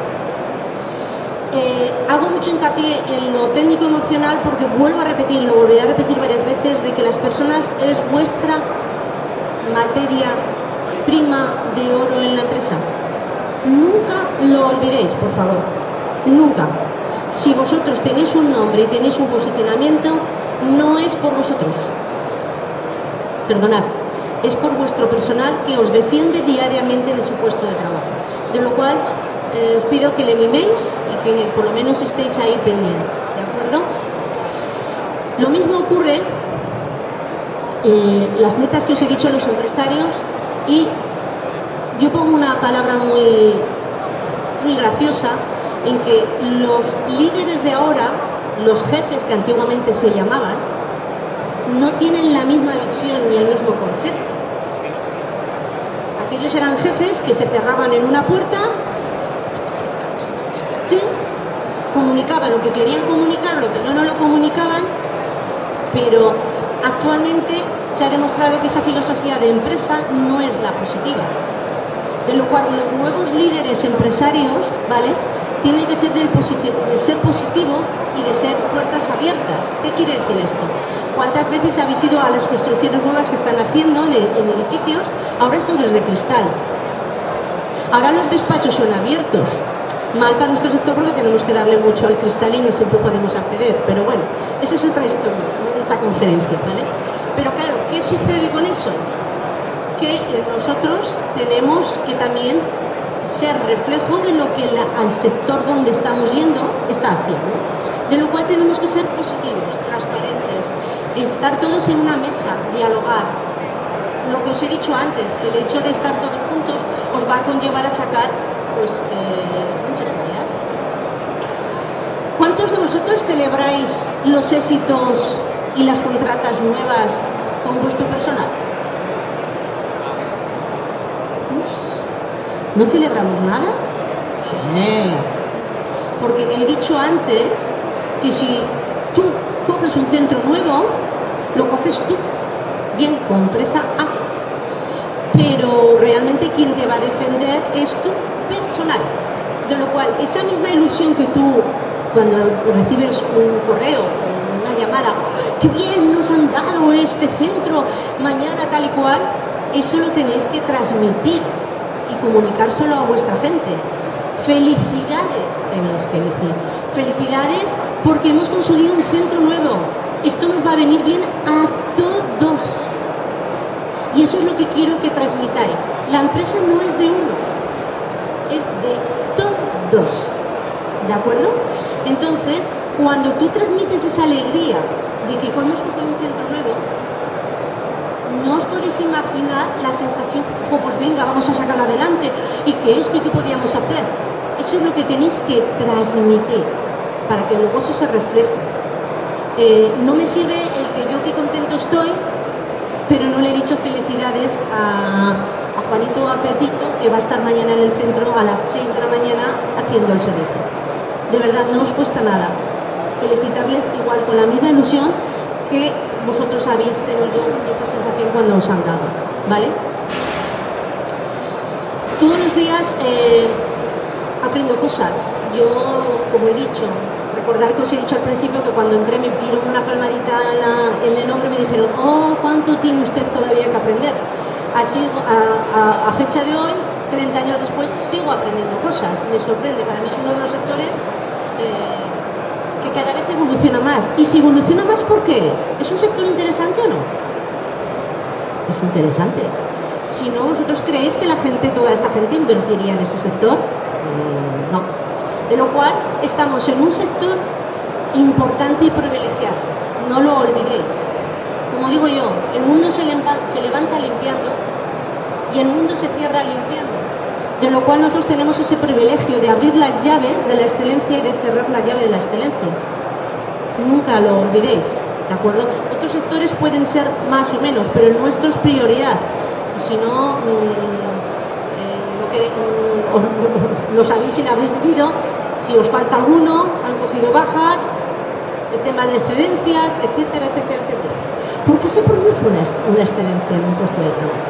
Hago mucho hincapié en lo técnico emocional porque vuelvo a repetir, lo volveré a repetir varias veces, de que las personas es vuestra materia prima de oro en la empresa. Nunca lo olvidéis, por favor, nunca. Si vosotros tenéis un nombre y tenéis un posicionamiento, no es por vosotros, perdonad, es por vuestro personal que os defiende diariamente de su puesto de trabajo. De lo cual os pido que le miméis y que por lo menos estéis ahí pendientes, ¿de acuerdo? Lo mismo ocurre las metas que os he dicho a los empresarios, y yo pongo una palabra muy graciosa, en que los líderes de ahora, los jefes que antiguamente se llamaban, no tienen la misma visión ni el mismo concepto. Aquellos eran jefes que se cerraban en una puerta, comunicaban lo que querían comunicar, lo que no lo comunicaban, pero actualmente se ha demostrado que esa filosofía de empresa no es la positiva. De lo cual los nuevos líderes empresarios, ¿vale?, tienen que ser de ser positivos y de ser puertas abiertas. ¿Qué quiere decir esto? ¿Cuántas veces habéis ido a las construcciones nuevas que están haciendo en edificios? Ahora esto es de cristal. Ahora los despachos son abiertos. Mal para nuestro sector porque tenemos que darle mucho al cristal y no siempre podemos acceder. Pero bueno, eso es otra historia, no de esta conferencia, ¿vale? Pero claro, ¿qué sucede con eso? Que nosotros tenemos que también ser reflejo de lo que al sector donde estamos yendo está haciendo. De lo cual tenemos que ser positivos, transparentes, estar todos en una mesa, dialogar. Lo que os he dicho antes, el hecho de estar todos juntos os va a conllevar a sacar pues, muchas ideas. ¿Cuántos de vosotros celebráis los éxitos y las contratas nuevas con vuestro personal? ¿No celebramos nada? Sí. Porque he dicho antes que si tú coges un centro nuevo, lo coges tú, bien, con empresa A. Pero realmente quien te va a defender es tu personal. De lo cual, esa misma ilusión que tú, cuando recibes un correo o una llamada, ¡qué bien nos han dado este centro, mañana tal y cual! Eso lo tenéis que transmitir y comunicárselo a vuestra gente. Felicidades tenéis que decir. Felicidades porque hemos conseguido un centro nuevo. Esto nos va a venir bien a todos. Y eso es lo que quiero que transmitáis. La empresa no es de uno, es de todos. ¿De acuerdo? Entonces, cuando tú transmites esa alegría de que hemos cogido un centro nuevo, no os podéis imaginar la sensación, oh, pues venga, vamos a sacarlo adelante, y que esto y que podíamos hacer. Eso es lo que tenéis que transmitir, para que luego eso se refleje. No me sirve el que yo qué contento estoy, pero no le he dicho felicidades a Juanito o a Pepito, que va a estar mañana en el centro a las 6 de la mañana haciendo el servicio. De verdad, no os cuesta nada felicitarles igual con la misma ilusión que vosotros habéis tenido esa sensación cuando os han dado, ¿vale? Todos los días aprendo cosas. Yo, como he dicho, recordar que os he dicho al principio que cuando entré me dieron una palmadita en el hombro y me dijeron, oh, ¿cuánto tiene usted todavía que aprender? Así, a fecha de hoy, 30 años después, sigo aprendiendo cosas. Me sorprende, para mí es uno de los sectores que cada vez evoluciona más. Y si evoluciona más, ¿por qué es? ¿Es un sector interesante o no? Es interesante. Si no, ¿vosotros creéis que toda esta gente invertiría en este sector? No. De lo cual, estamos en un sector importante y privilegiado. No lo olvidéis. Como digo yo, el mundo se levanta limpiando y el mundo se cierra limpiando. De lo cual nosotros tenemos ese privilegio de abrir las llaves de la excelencia y de cerrar la llave de la excelencia. Nunca lo olvidéis, ¿de acuerdo? Otros sectores pueden ser más o menos, pero el nuestro es prioridad. Y si no, lo sabéis y lo habéis vivido, si os falta alguno, han cogido bajas, el tema de excedencias, etcétera, etcétera, etcétera. ¿Por qué se produce una excedencia en un puesto de trabajo?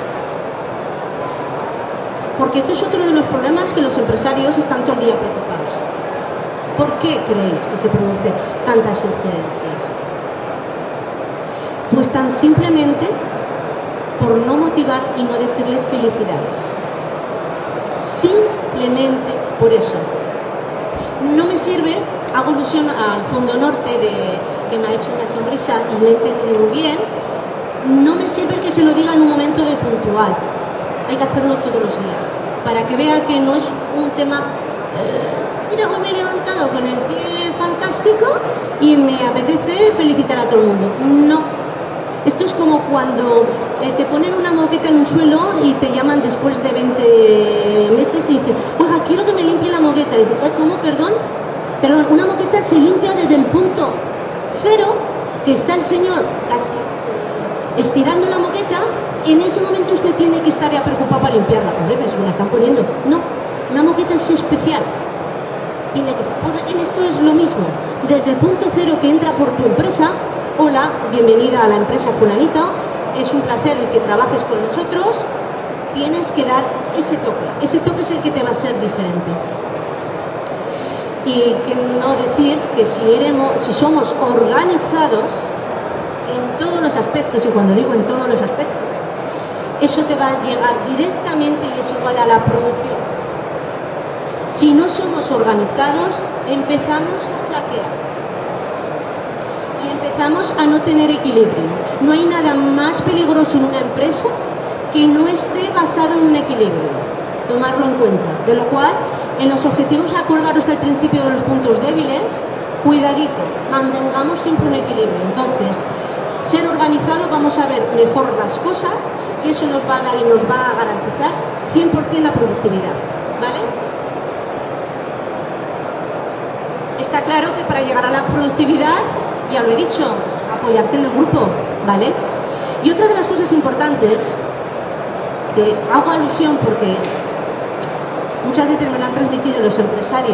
Porque esto es otro de los problemas que los empresarios están todo el día preocupados. ¿Por qué creéis que se producen tantas excedencias? Pues tan simplemente por no motivar y no decirle felicidades. Simplemente por eso. No me sirve, hago alusión al Fondo Norte que me ha hecho una sonrisa y lo he entendido muy bien. No me sirve que se lo diga en un momento de puntual. Hay que hacerlo todos los días, para que vea que no es un tema, mira, hoy me he levantado con el pie fantástico y me apetece felicitar a todo el mundo. No. Esto es como cuando te ponen una moqueta en un suelo y te llaman después de 20 meses y dices, oiga, quiero que me limpie la moqueta. Y dices, ¿cómo? Perdón, una moqueta se limpia desde el punto cero, que está el señor casi estirando la moqueta. En ese momento usted tiene que estar ya preocupado para limpiarla. Hombre, pero si me la están poniendo. No, una moqueta es especial. Tiene que estar. En esto es lo mismo. Desde el punto cero que entra por tu empresa, hola, bienvenida a la empresa fulanita, es un placer el que trabajes con nosotros, tienes que dar ese toque. Ese toque es el que te va a ser diferente. Y que no decir que si somos organizados en todos los aspectos, y cuando digo en todos los aspectos, eso te va a llegar directamente y es igual a la producción. Si no somos organizados, empezamos a flaquear y empezamos a no tener equilibrio. No hay nada más peligroso en una empresa que no esté basado en un equilibrio. Tomarlo en cuenta. De lo cual, en los objetivos, acordaros del principio de los puntos débiles, cuidadito, mantengamos siempre un equilibrio. Entonces, ser organizado, vamos a ver mejor las cosas y eso nos va a dar y nos va a garantizar 100% la productividad, ¿vale? Está claro que para llegar a la productividad, ya lo he dicho, apoyarte en el grupo, ¿vale? Y otra de las cosas importantes, que hago alusión porque muchas veces me lo han transmitido los empresarios,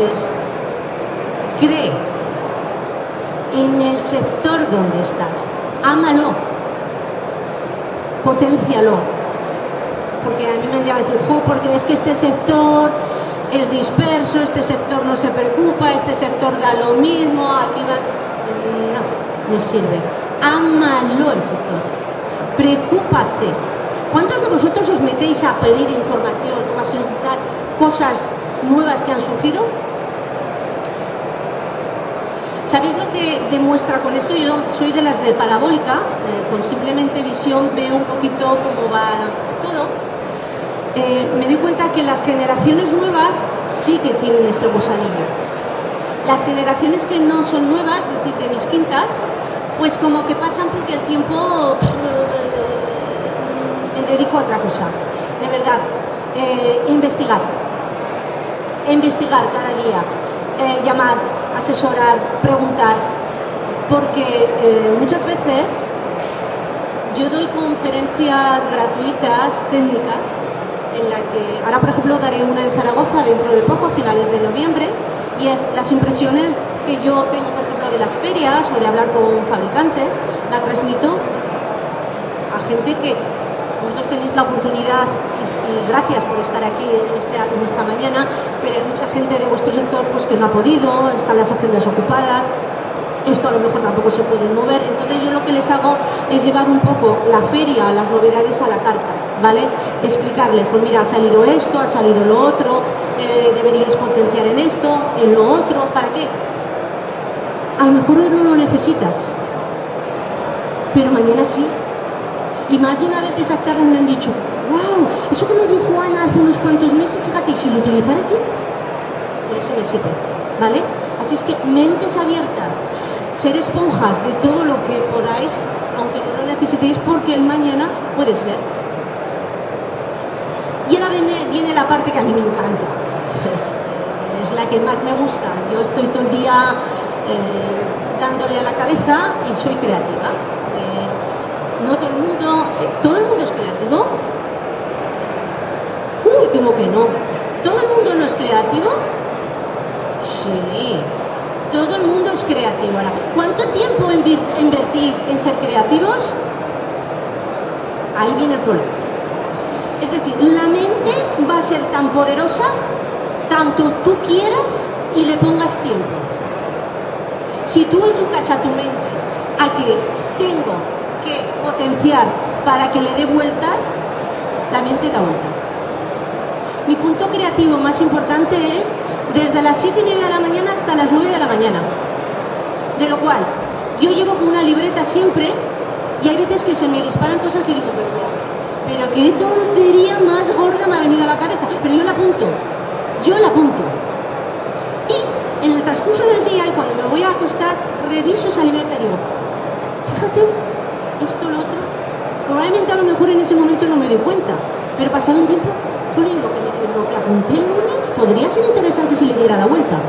es cree en el sector donde estás, ámalo, potencialo, porque a mí me han llegado a decir, porque es que este sector es disperso, este sector no se preocupa, este sector da lo mismo, aquí va... No, me sirve. Ámalo el sector, preocúpate. ¿Cuántos de vosotros os metéis a pedir información o a solicitar cosas nuevas que han surgido? ¿Sabéis lo que demuestra con esto? Yo soy de las de parabólica, con simplemente visión veo un poquito cómo va todo. Me doy cuenta que las generaciones nuevas sí que tienen ese gusanillo. Las generaciones que no son nuevas, es decir, de mis quintas, pues como que pasan porque el tiempo me dedico a otra cosa. De verdad, investigar cada día, llamar, asesorar, preguntar, porque muchas veces yo doy conferencias gratuitas, técnicas, en la que ahora por ejemplo daré una en Zaragoza dentro de poco, a finales de noviembre, y las impresiones que yo tengo por ejemplo de las ferias o de hablar con fabricantes, la transmito a gente que vosotros tenéis la oportunidad, y gracias por estar aquí en esta mañana, pero hay mucha gente de vuestro sector pues, que no ha podido, están las agendas ocupadas, esto a lo mejor tampoco se puede mover, entonces yo lo que les hago es llevar un poco la feria, las novedades a la carta, ¿vale? Explicarles, pues mira, ha salido esto, ha salido lo otro, deberíais potenciar en esto, en lo otro, ¿para qué? A lo mejor hoy no lo necesitas, pero mañana sí. Y más de una vez de esas charlas me han dicho, wow, eso que me dijo Ana hace unos cuantos meses, fíjate, si lo utilizara aquí, por eso me sirve, ¿vale? Así es que mentes abiertas, ser esponjas de todo lo que podáis, aunque no lo necesitéis, porque el mañana puede ser. Y ahora viene la parte que a mí me encanta, es la que más me gusta. Yo estoy todo el día dándole a la cabeza y soy creativa. No todo el mundo es creativo. Último que no. ¿Todo el mundo no es creativo? Sí, todo el mundo es creativo. Ahora, ¿cuánto tiempo invertís en ser creativos? Ahí viene el problema. Es decir, la mente va a ser tan poderosa tanto tú quieras y le pongas tiempo. Si tú educas a tu mente a que tengo que potenciar para que le dé vueltas, la mente da vueltas. Mi punto creativo más importante es desde las 7:30 de la mañana hasta las 9 de la mañana. De lo cual, yo llevo con una libreta siempre y hay veces que se me disparan cosas que digo, pero qué tontería más gorda me ha venido a la cabeza. Pero yo la apunto. Y en el transcurso del día y cuando me voy a acostar, reviso esa libreta y digo, fíjate, esto, lo otro. Probablemente a lo mejor en ese momento no me doy cuenta, pero pasado un tiempo, lo que apunté el lunes podría ser interesante si le diera la vuelta.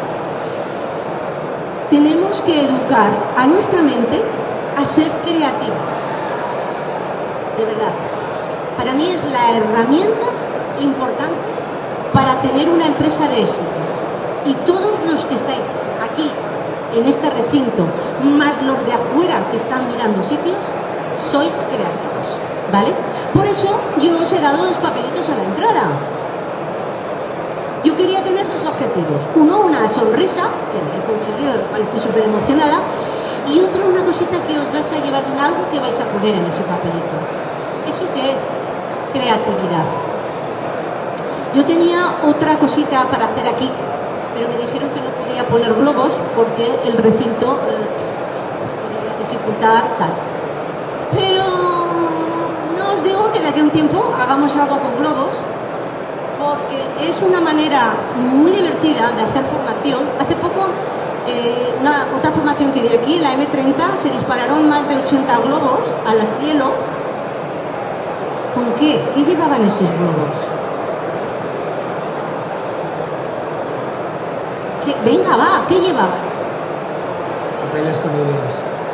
Tenemos que educar a nuestra mente a ser creativa. De verdad. Para mí es la herramienta importante para tener una empresa de éxito. Y todos los que estáis aquí, en este recinto, más los de afuera que están mirando sitios, sois creativos. ¿vale? Por eso yo os he dado 2 papelitos a la entrada. Yo quería tener 2 objetivos. Uno, una sonrisa, que he conseguido, de lo cual estoy súper emocionada, y otro, una cosita que os vais a llevar en algo que vais a poner en ese papelito. ¿Eso qué es? Creatividad. Yo tenía otra cosita para hacer aquí, pero me dijeron que no podía poner globos porque el recinto podría dificultar tal. Pero no os digo que de aquí a un tiempo hagamos algo con globos, porque es una manera muy divertida de hacer formación. Hace poco, otra formación que di aquí, en la M30, se dispararon más de 80 globos al cielo. ¿Con qué? ¿Qué llevaban esos globos? Venga, va, ¿qué llevaban? Papeles con ideas.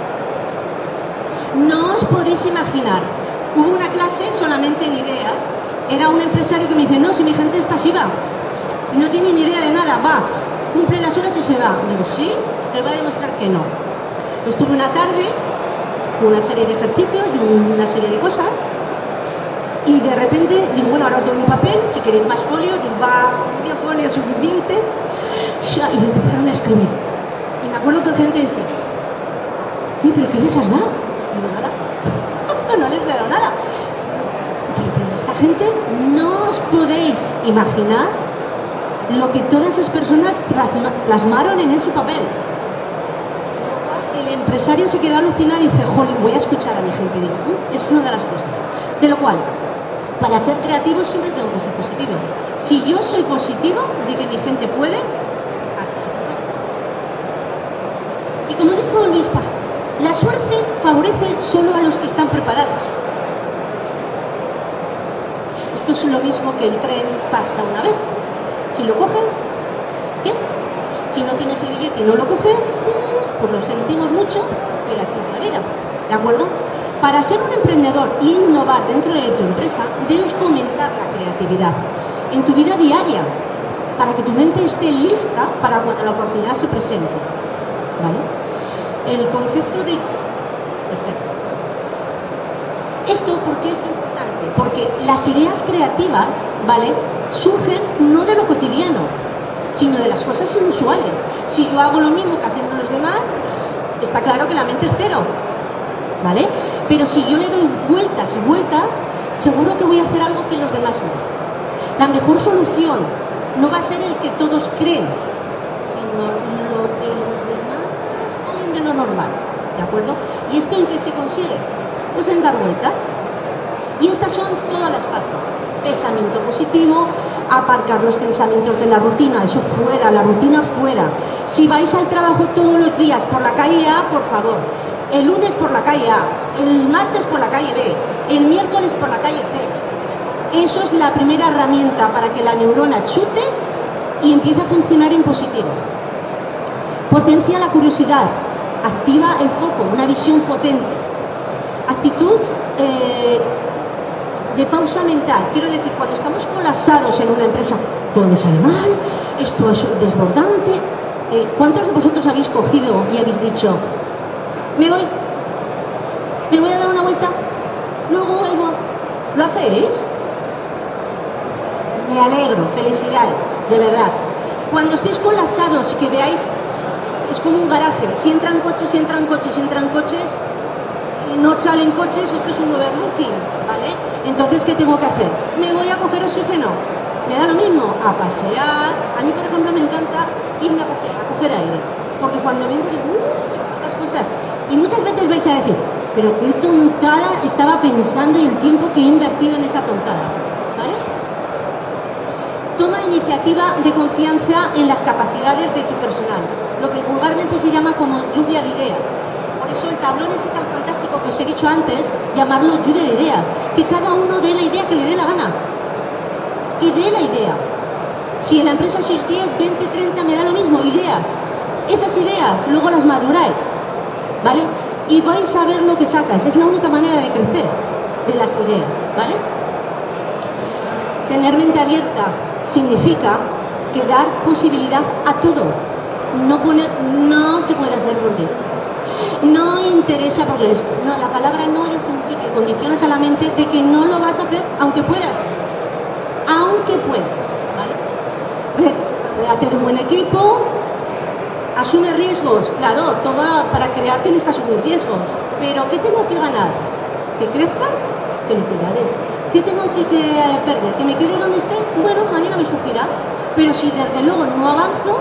No os podéis imaginar. Hubo una clase solamente en ideas. Era un empresario que me dice, no, si mi gente está así va. No tiene ni idea de nada, va, cumple las horas y se va. Digo, sí, te voy a demostrar que no. Estuve una tarde, una serie de ejercicios y una serie de cosas. Y de repente digo, bueno, ahora os doy un papel, si queréis más folios, digo, va, medio folio suficiente. Y me empezaron a escribir. Y me acuerdo que el gerente dice, uy, ¿pero qué les has dado? Digo, nada. No les he dado nada. Pero esta gente, no os podéis imaginar lo que todas esas personas plasmaron en ese papel. El empresario se quedó alucinado y dice, jolín, voy a escuchar a mi gente. Digo, es una de las cosas. De lo cual, para ser creativo siempre tengo que ser positivo. Si yo soy positivo de que mi gente puede, y como dijo Luis Pastor, la suerte favorece solo a los que están preparados. Esto es lo mismo que el tren pasa una vez. Si lo coges, bien. Si no tienes el billete y no lo coges, pues lo sentimos mucho, pero así es la vida. ¿De acuerdo? Para ser un emprendedor e innovar dentro de tu empresa, debes fomentar la creatividad en tu vida diaria, para que tu mente esté lista para cuando la oportunidad se presente. ¿Vale? El concepto de... Perfecto. ¿Esto por qué es importante? Porque las ideas creativas, ¿vale?, surgen no de lo cotidiano, sino de las cosas inusuales. Si yo hago lo mismo que hacen los demás, está claro que la mente es cero, ¿vale? Pero si yo le doy vueltas y vueltas, seguro que voy a hacer algo que los demás no. La mejor solución no va a ser el que todos creen, sino lo que los demás salen de lo normal, ¿de acuerdo? ¿Y esto en qué se consigue? Pues en dar vueltas. Y estas son todas las fases. Pensamiento positivo, aparcar los pensamientos de la rutina, eso fuera, la rutina fuera. Si vais al trabajo todos los días por la calle A, por favor, el lunes por la calle A, el martes por la calle B, el miércoles por la calle C. Eso es la primera herramienta para que la neurona chute y empiece a funcionar en positivo. Potencia la curiosidad, activa el foco, una visión potente. Actitud de pausa mental. Quiero decir, cuando estamos colapsados en una empresa, todo me sale mal, esto es desbordante. ¿Cuántos de vosotros habéis cogido y habéis dicho, me voy a dar una vuelta, luego vuelvo? ¿Lo hacéis? Me alegro, felicidades, de verdad. Cuando estéis colapsados y que veáis, es como un garaje, si entran coches, si entran coches, si entran coches, no salen coches, esto es un overbooking, ¿vale? Entonces, ¿qué tengo que hacer? ¿Me voy a coger oxígeno? ¿Me da lo mismo? A pasear. A mí, por ejemplo, me encanta irme a pasear, a coger aire, porque cuando vengo digo, estas cosas. Y muchas veces vais a decir, pero qué tontada estaba pensando y el tiempo que he invertido en esa tontada, ¿vale? Toma iniciativa de confianza en las capacidades de tu personal, lo que vulgarmente se llama como lluvia de ideas. Por eso el tablón ese tan fantástico que os he dicho antes, llamarlo lluvia de ideas, que cada uno dé la idea que le dé la gana, que dé la idea. Si en la empresa sois 10, 20, 30, me da lo mismo, ideas. Esas ideas luego las maduráis, ¿vale? Y vais a ver lo que sacas, es la única manera de crecer, de las ideas, ¿vale? Tener mente abierta significa que dar posibilidad a todo, no se puede hacer por listo. No interesa porque no, la palabra no significa que condicionas a la mente de que no lo vas a hacer aunque puedas. Aunque puedas, ¿vale? Hacer un buen equipo, asume riesgos, claro, para crear tienes que asumir riesgos, pero ¿qué tengo que ganar? ¿Que crezca? Felicidades. ¿Qué tengo que perder? ¿Que me quede donde esté? Bueno, mañana me surgirá, pero si desde luego no avanzo,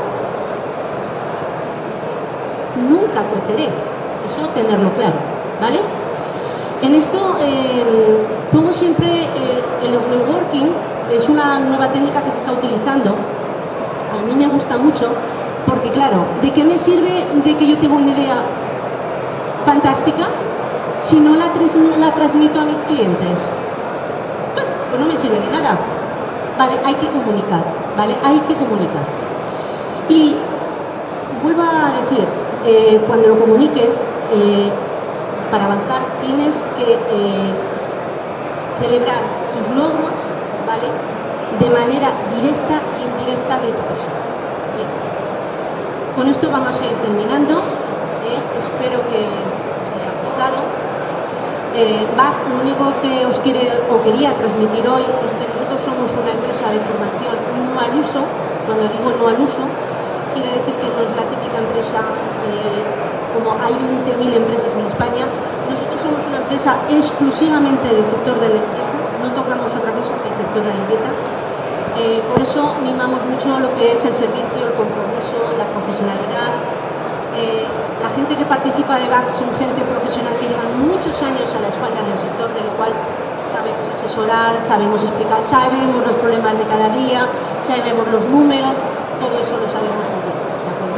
nunca creceré. Eso tenerlo claro, ¿vale? En esto pongo siempre en los networking, es una nueva técnica que se está utilizando. A mí me gusta mucho porque, claro, ¿de qué me sirve de que yo tenga una idea fantástica si no la transmito a mis clientes? Pues no me sirve de nada. Vale, hay que comunicar, ¿vale? Hay que comunicar. Y vuelvo a decir, cuando lo comuniques, para avanzar tienes que celebrar tus logros, ¿vale? De manera directa e indirecta de tu persona. Bien. Con esto vamos a ir terminando. Espero que os haya gustado. BAC, lo único que os quería transmitir hoy es que nosotros somos una empresa de formación no al uso. Cuando digo no al uso, quiere decir que no es la típica empresa, como hay 20.000 empresas en España. Nosotros somos una empresa exclusivamente del sector de la limpieza, no tocamos otra cosa que el sector de la limpieza. Por eso mimamos mucho lo que es el servicio, el compromiso, la profesionalidad. La gente que participa de BAC son gente profesional que llevan muchos años a la espalda en el sector, del cual sabemos asesorar, sabemos explicar, sabemos los problemas de cada día, sabemos los números, todo eso lo sabemos muy bien, ¿de acuerdo?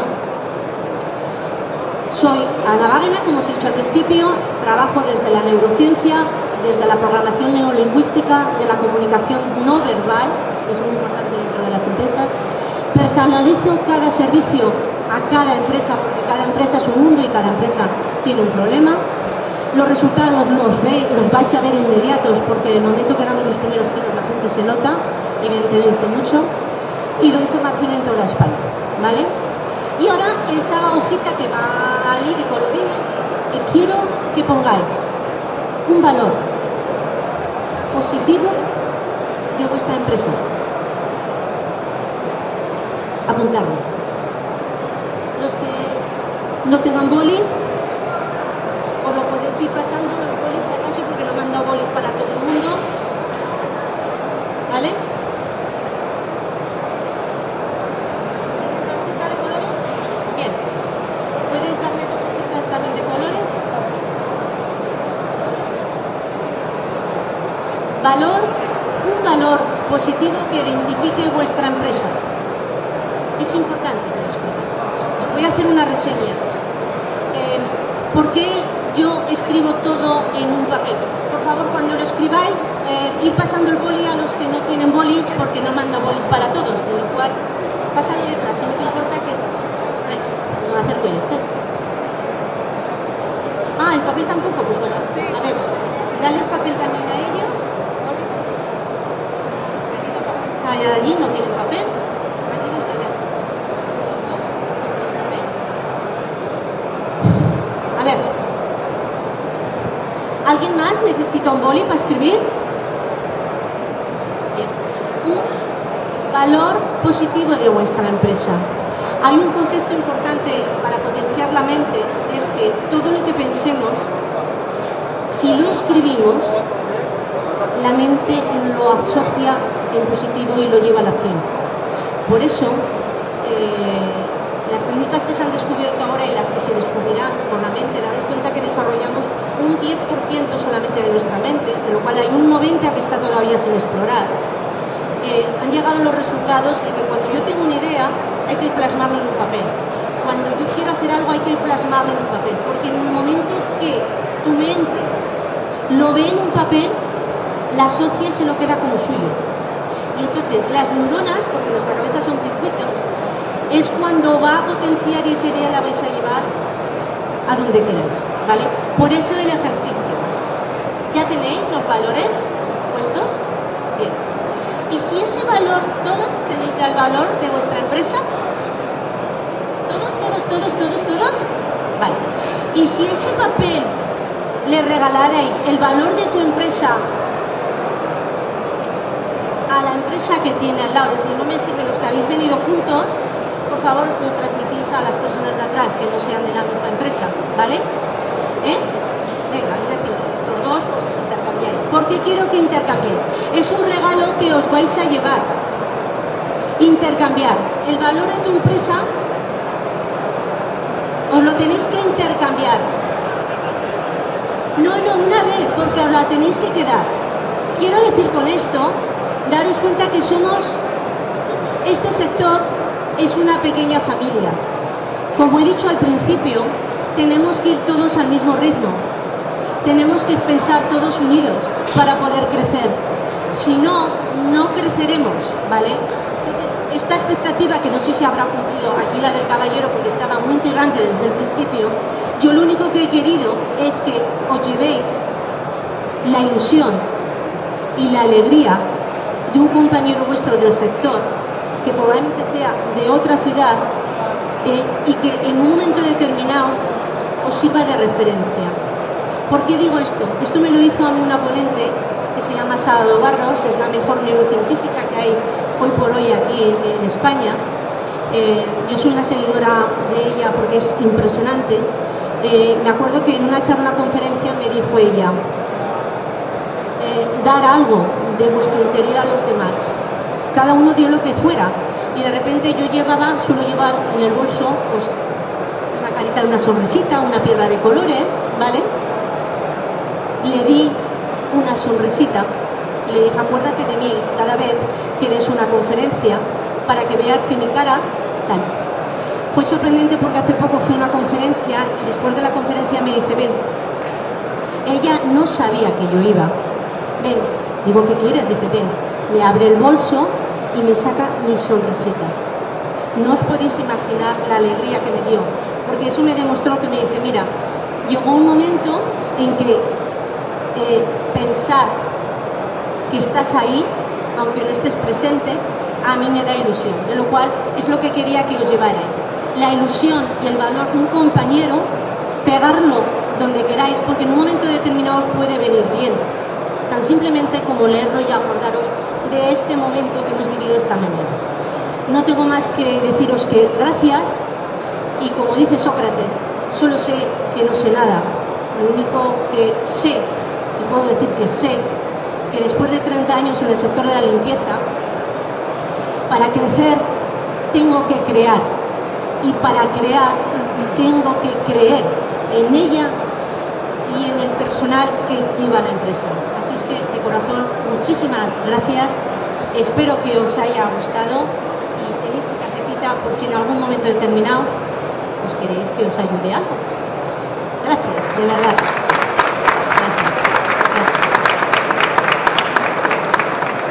Soy Ana Báguena, como os he dicho al principio, trabajo desde la neurociencia, desde la programación neurolingüística, de la comunicación no verbal, es muy importante dentro de las empresas. Personalizo cada servicio a cada empresa, porque cada empresa es un mundo y cada empresa tiene un problema. Los resultados los vais a ver inmediatos, porque en el momento que damos los primeros pisos la gente se nota, evidentemente mucho, y doy formación en toda España, ¿vale? Y ahora esa hojita que va ahí de colorines, quiero que pongáis un valor positivo de vuestra empresa. Apuntarlo. Los que no tengan boli, os lo podéis ir pasando los bolis si acaso, porque no me han dado bolis para todo el mundo. ¿Vale? ¿Tienes la hojita de colores? Bien. ¿Puedes darle dos hojitas también de colores? Un valor positivo que identifique vuestra empresa. Es importante que lo escribáis. Os voy a hacer una reseña. ¿Por qué yo escribo todo en un papel? Por favor, cuando lo escribáis, ir pasando el boli a los que no tienen bolis, porque no mando bolis para todos, de lo cual pasan letras, no te importa que... No me acerco yo. El papel tampoco, pues bueno. A ver, dales papel también a ellos. Allá de allí no tienen papel. A ver, ¿alguien más necesita un boli para escribir? Bien. Un valor positivo de vuestra empresa. Hay un concepto importante para potenciar la mente, es que todo lo que pensemos, si lo escribimos, la mente lo asocia en positivo y lo lleva a la acción. Por eso, las técnicas que se han descubierto ahora y las que se descubrirán con la mente, daros cuenta que desarrollamos un 10% solamente de nuestra mente, de lo cual hay un 90% que está todavía sin explorar. Han llegado los resultados de que cuando yo tengo una idea hay que plasmarlo en un papel. Cuando yo quiero hacer algo hay que plasmarlo en un papel, porque en el momento que tu mente lo ve en un papel, la asocia y se lo queda como suyo. Y entonces las neuronas, porque nuestra cabeza son circuitos, es cuando va a potenciar y esa idea la vais a llevar a donde queráis, ¿vale? Por eso el ejercicio. ¿Ya tenéis los valores puestos? Bien. Y si ese valor, todos tenéis ya el valor de vuestra empresa, todos. Vale. Y si ese papel le regalarais el valor de tu empresa a la empresa que tiene al lado, es decir, no me sirve los que habéis venido juntos, por favor lo transmitís a las personas de atrás que no sean de la misma empresa, ¿vale? Venga, es decir, estos dos pues os intercambiáis. ¿Por qué quiero que intercambiéis? Es un regalo que os vais a llevar. Intercambiar. El valor de tu empresa os lo tenéis que intercambiar. No, una vez, porque os la tenéis que quedar. Quiero decir con esto, daros cuenta que este sector es una pequeña familia. Como he dicho al principio, tenemos que ir todos al mismo ritmo. Tenemos que pensar todos unidos para poder crecer. Si no, no creceremos, ¿vale? Esta expectativa, que no sé si habrá cumplido aquí la del caballero porque estaba muy intrigante desde el principio, yo lo único que he querido es que os llevéis la ilusión y la alegría de un compañero vuestro del sector, que probablemente sea de otra ciudad, y que en un momento determinado os sirva de referencia. ¿Por qué digo esto? Esto me lo hizo a mí una ponente que se llama Sado Barros, es la mejor neurocientífica que hay hoy por hoy aquí en España. Yo soy una seguidora de ella porque es impresionante. Me acuerdo que en una conferencia me dijo ella, dar algo de vuestro interior a los demás. Cada uno dio lo que fuera. Y de repente yo suelo llevar en el bolso pues una carita de una sonrisita, una piedra de colores, ¿vale? Le di una sonrisita y le dije, acuérdate de mí cada vez que des una conferencia para que veas que mi cara tal. Fue sorprendente porque hace poco fui a una conferencia y después de la conferencia me dice, ven, ella no sabía que yo iba. Ven, digo, ¿qué quieres? Dice, ven, me abre el bolso y me saca mi sonrisita. No os podéis imaginar la alegría que me dio, porque eso me demostró que me dice, mira, llegó un momento en que pensar que estás ahí, aunque no estés presente, a mí me da ilusión, de lo cual es lo que quería que os llevarais. La ilusión y el valor de un compañero, pegarlo donde queráis, porque en un momento determinado os puede venir bien, tan simplemente como leerlo y acordaros de este momento que hemos vivido esta mañana. No tengo más que deciros que gracias, y como dice Sócrates, solo sé que no sé nada. Lo único que sé, si puedo decir que sé, que después de 30 años en el sector de la limpieza, para crecer tengo que crear, y para crear tengo que creer en ella y en el personal que lleva la empresa. Así es que, de corazón, muchísimas gracias. Espero que os haya gustado y tenéis esta tarjetita por si en algún momento determinado os queréis que os ayude algo. Gracias, de verdad.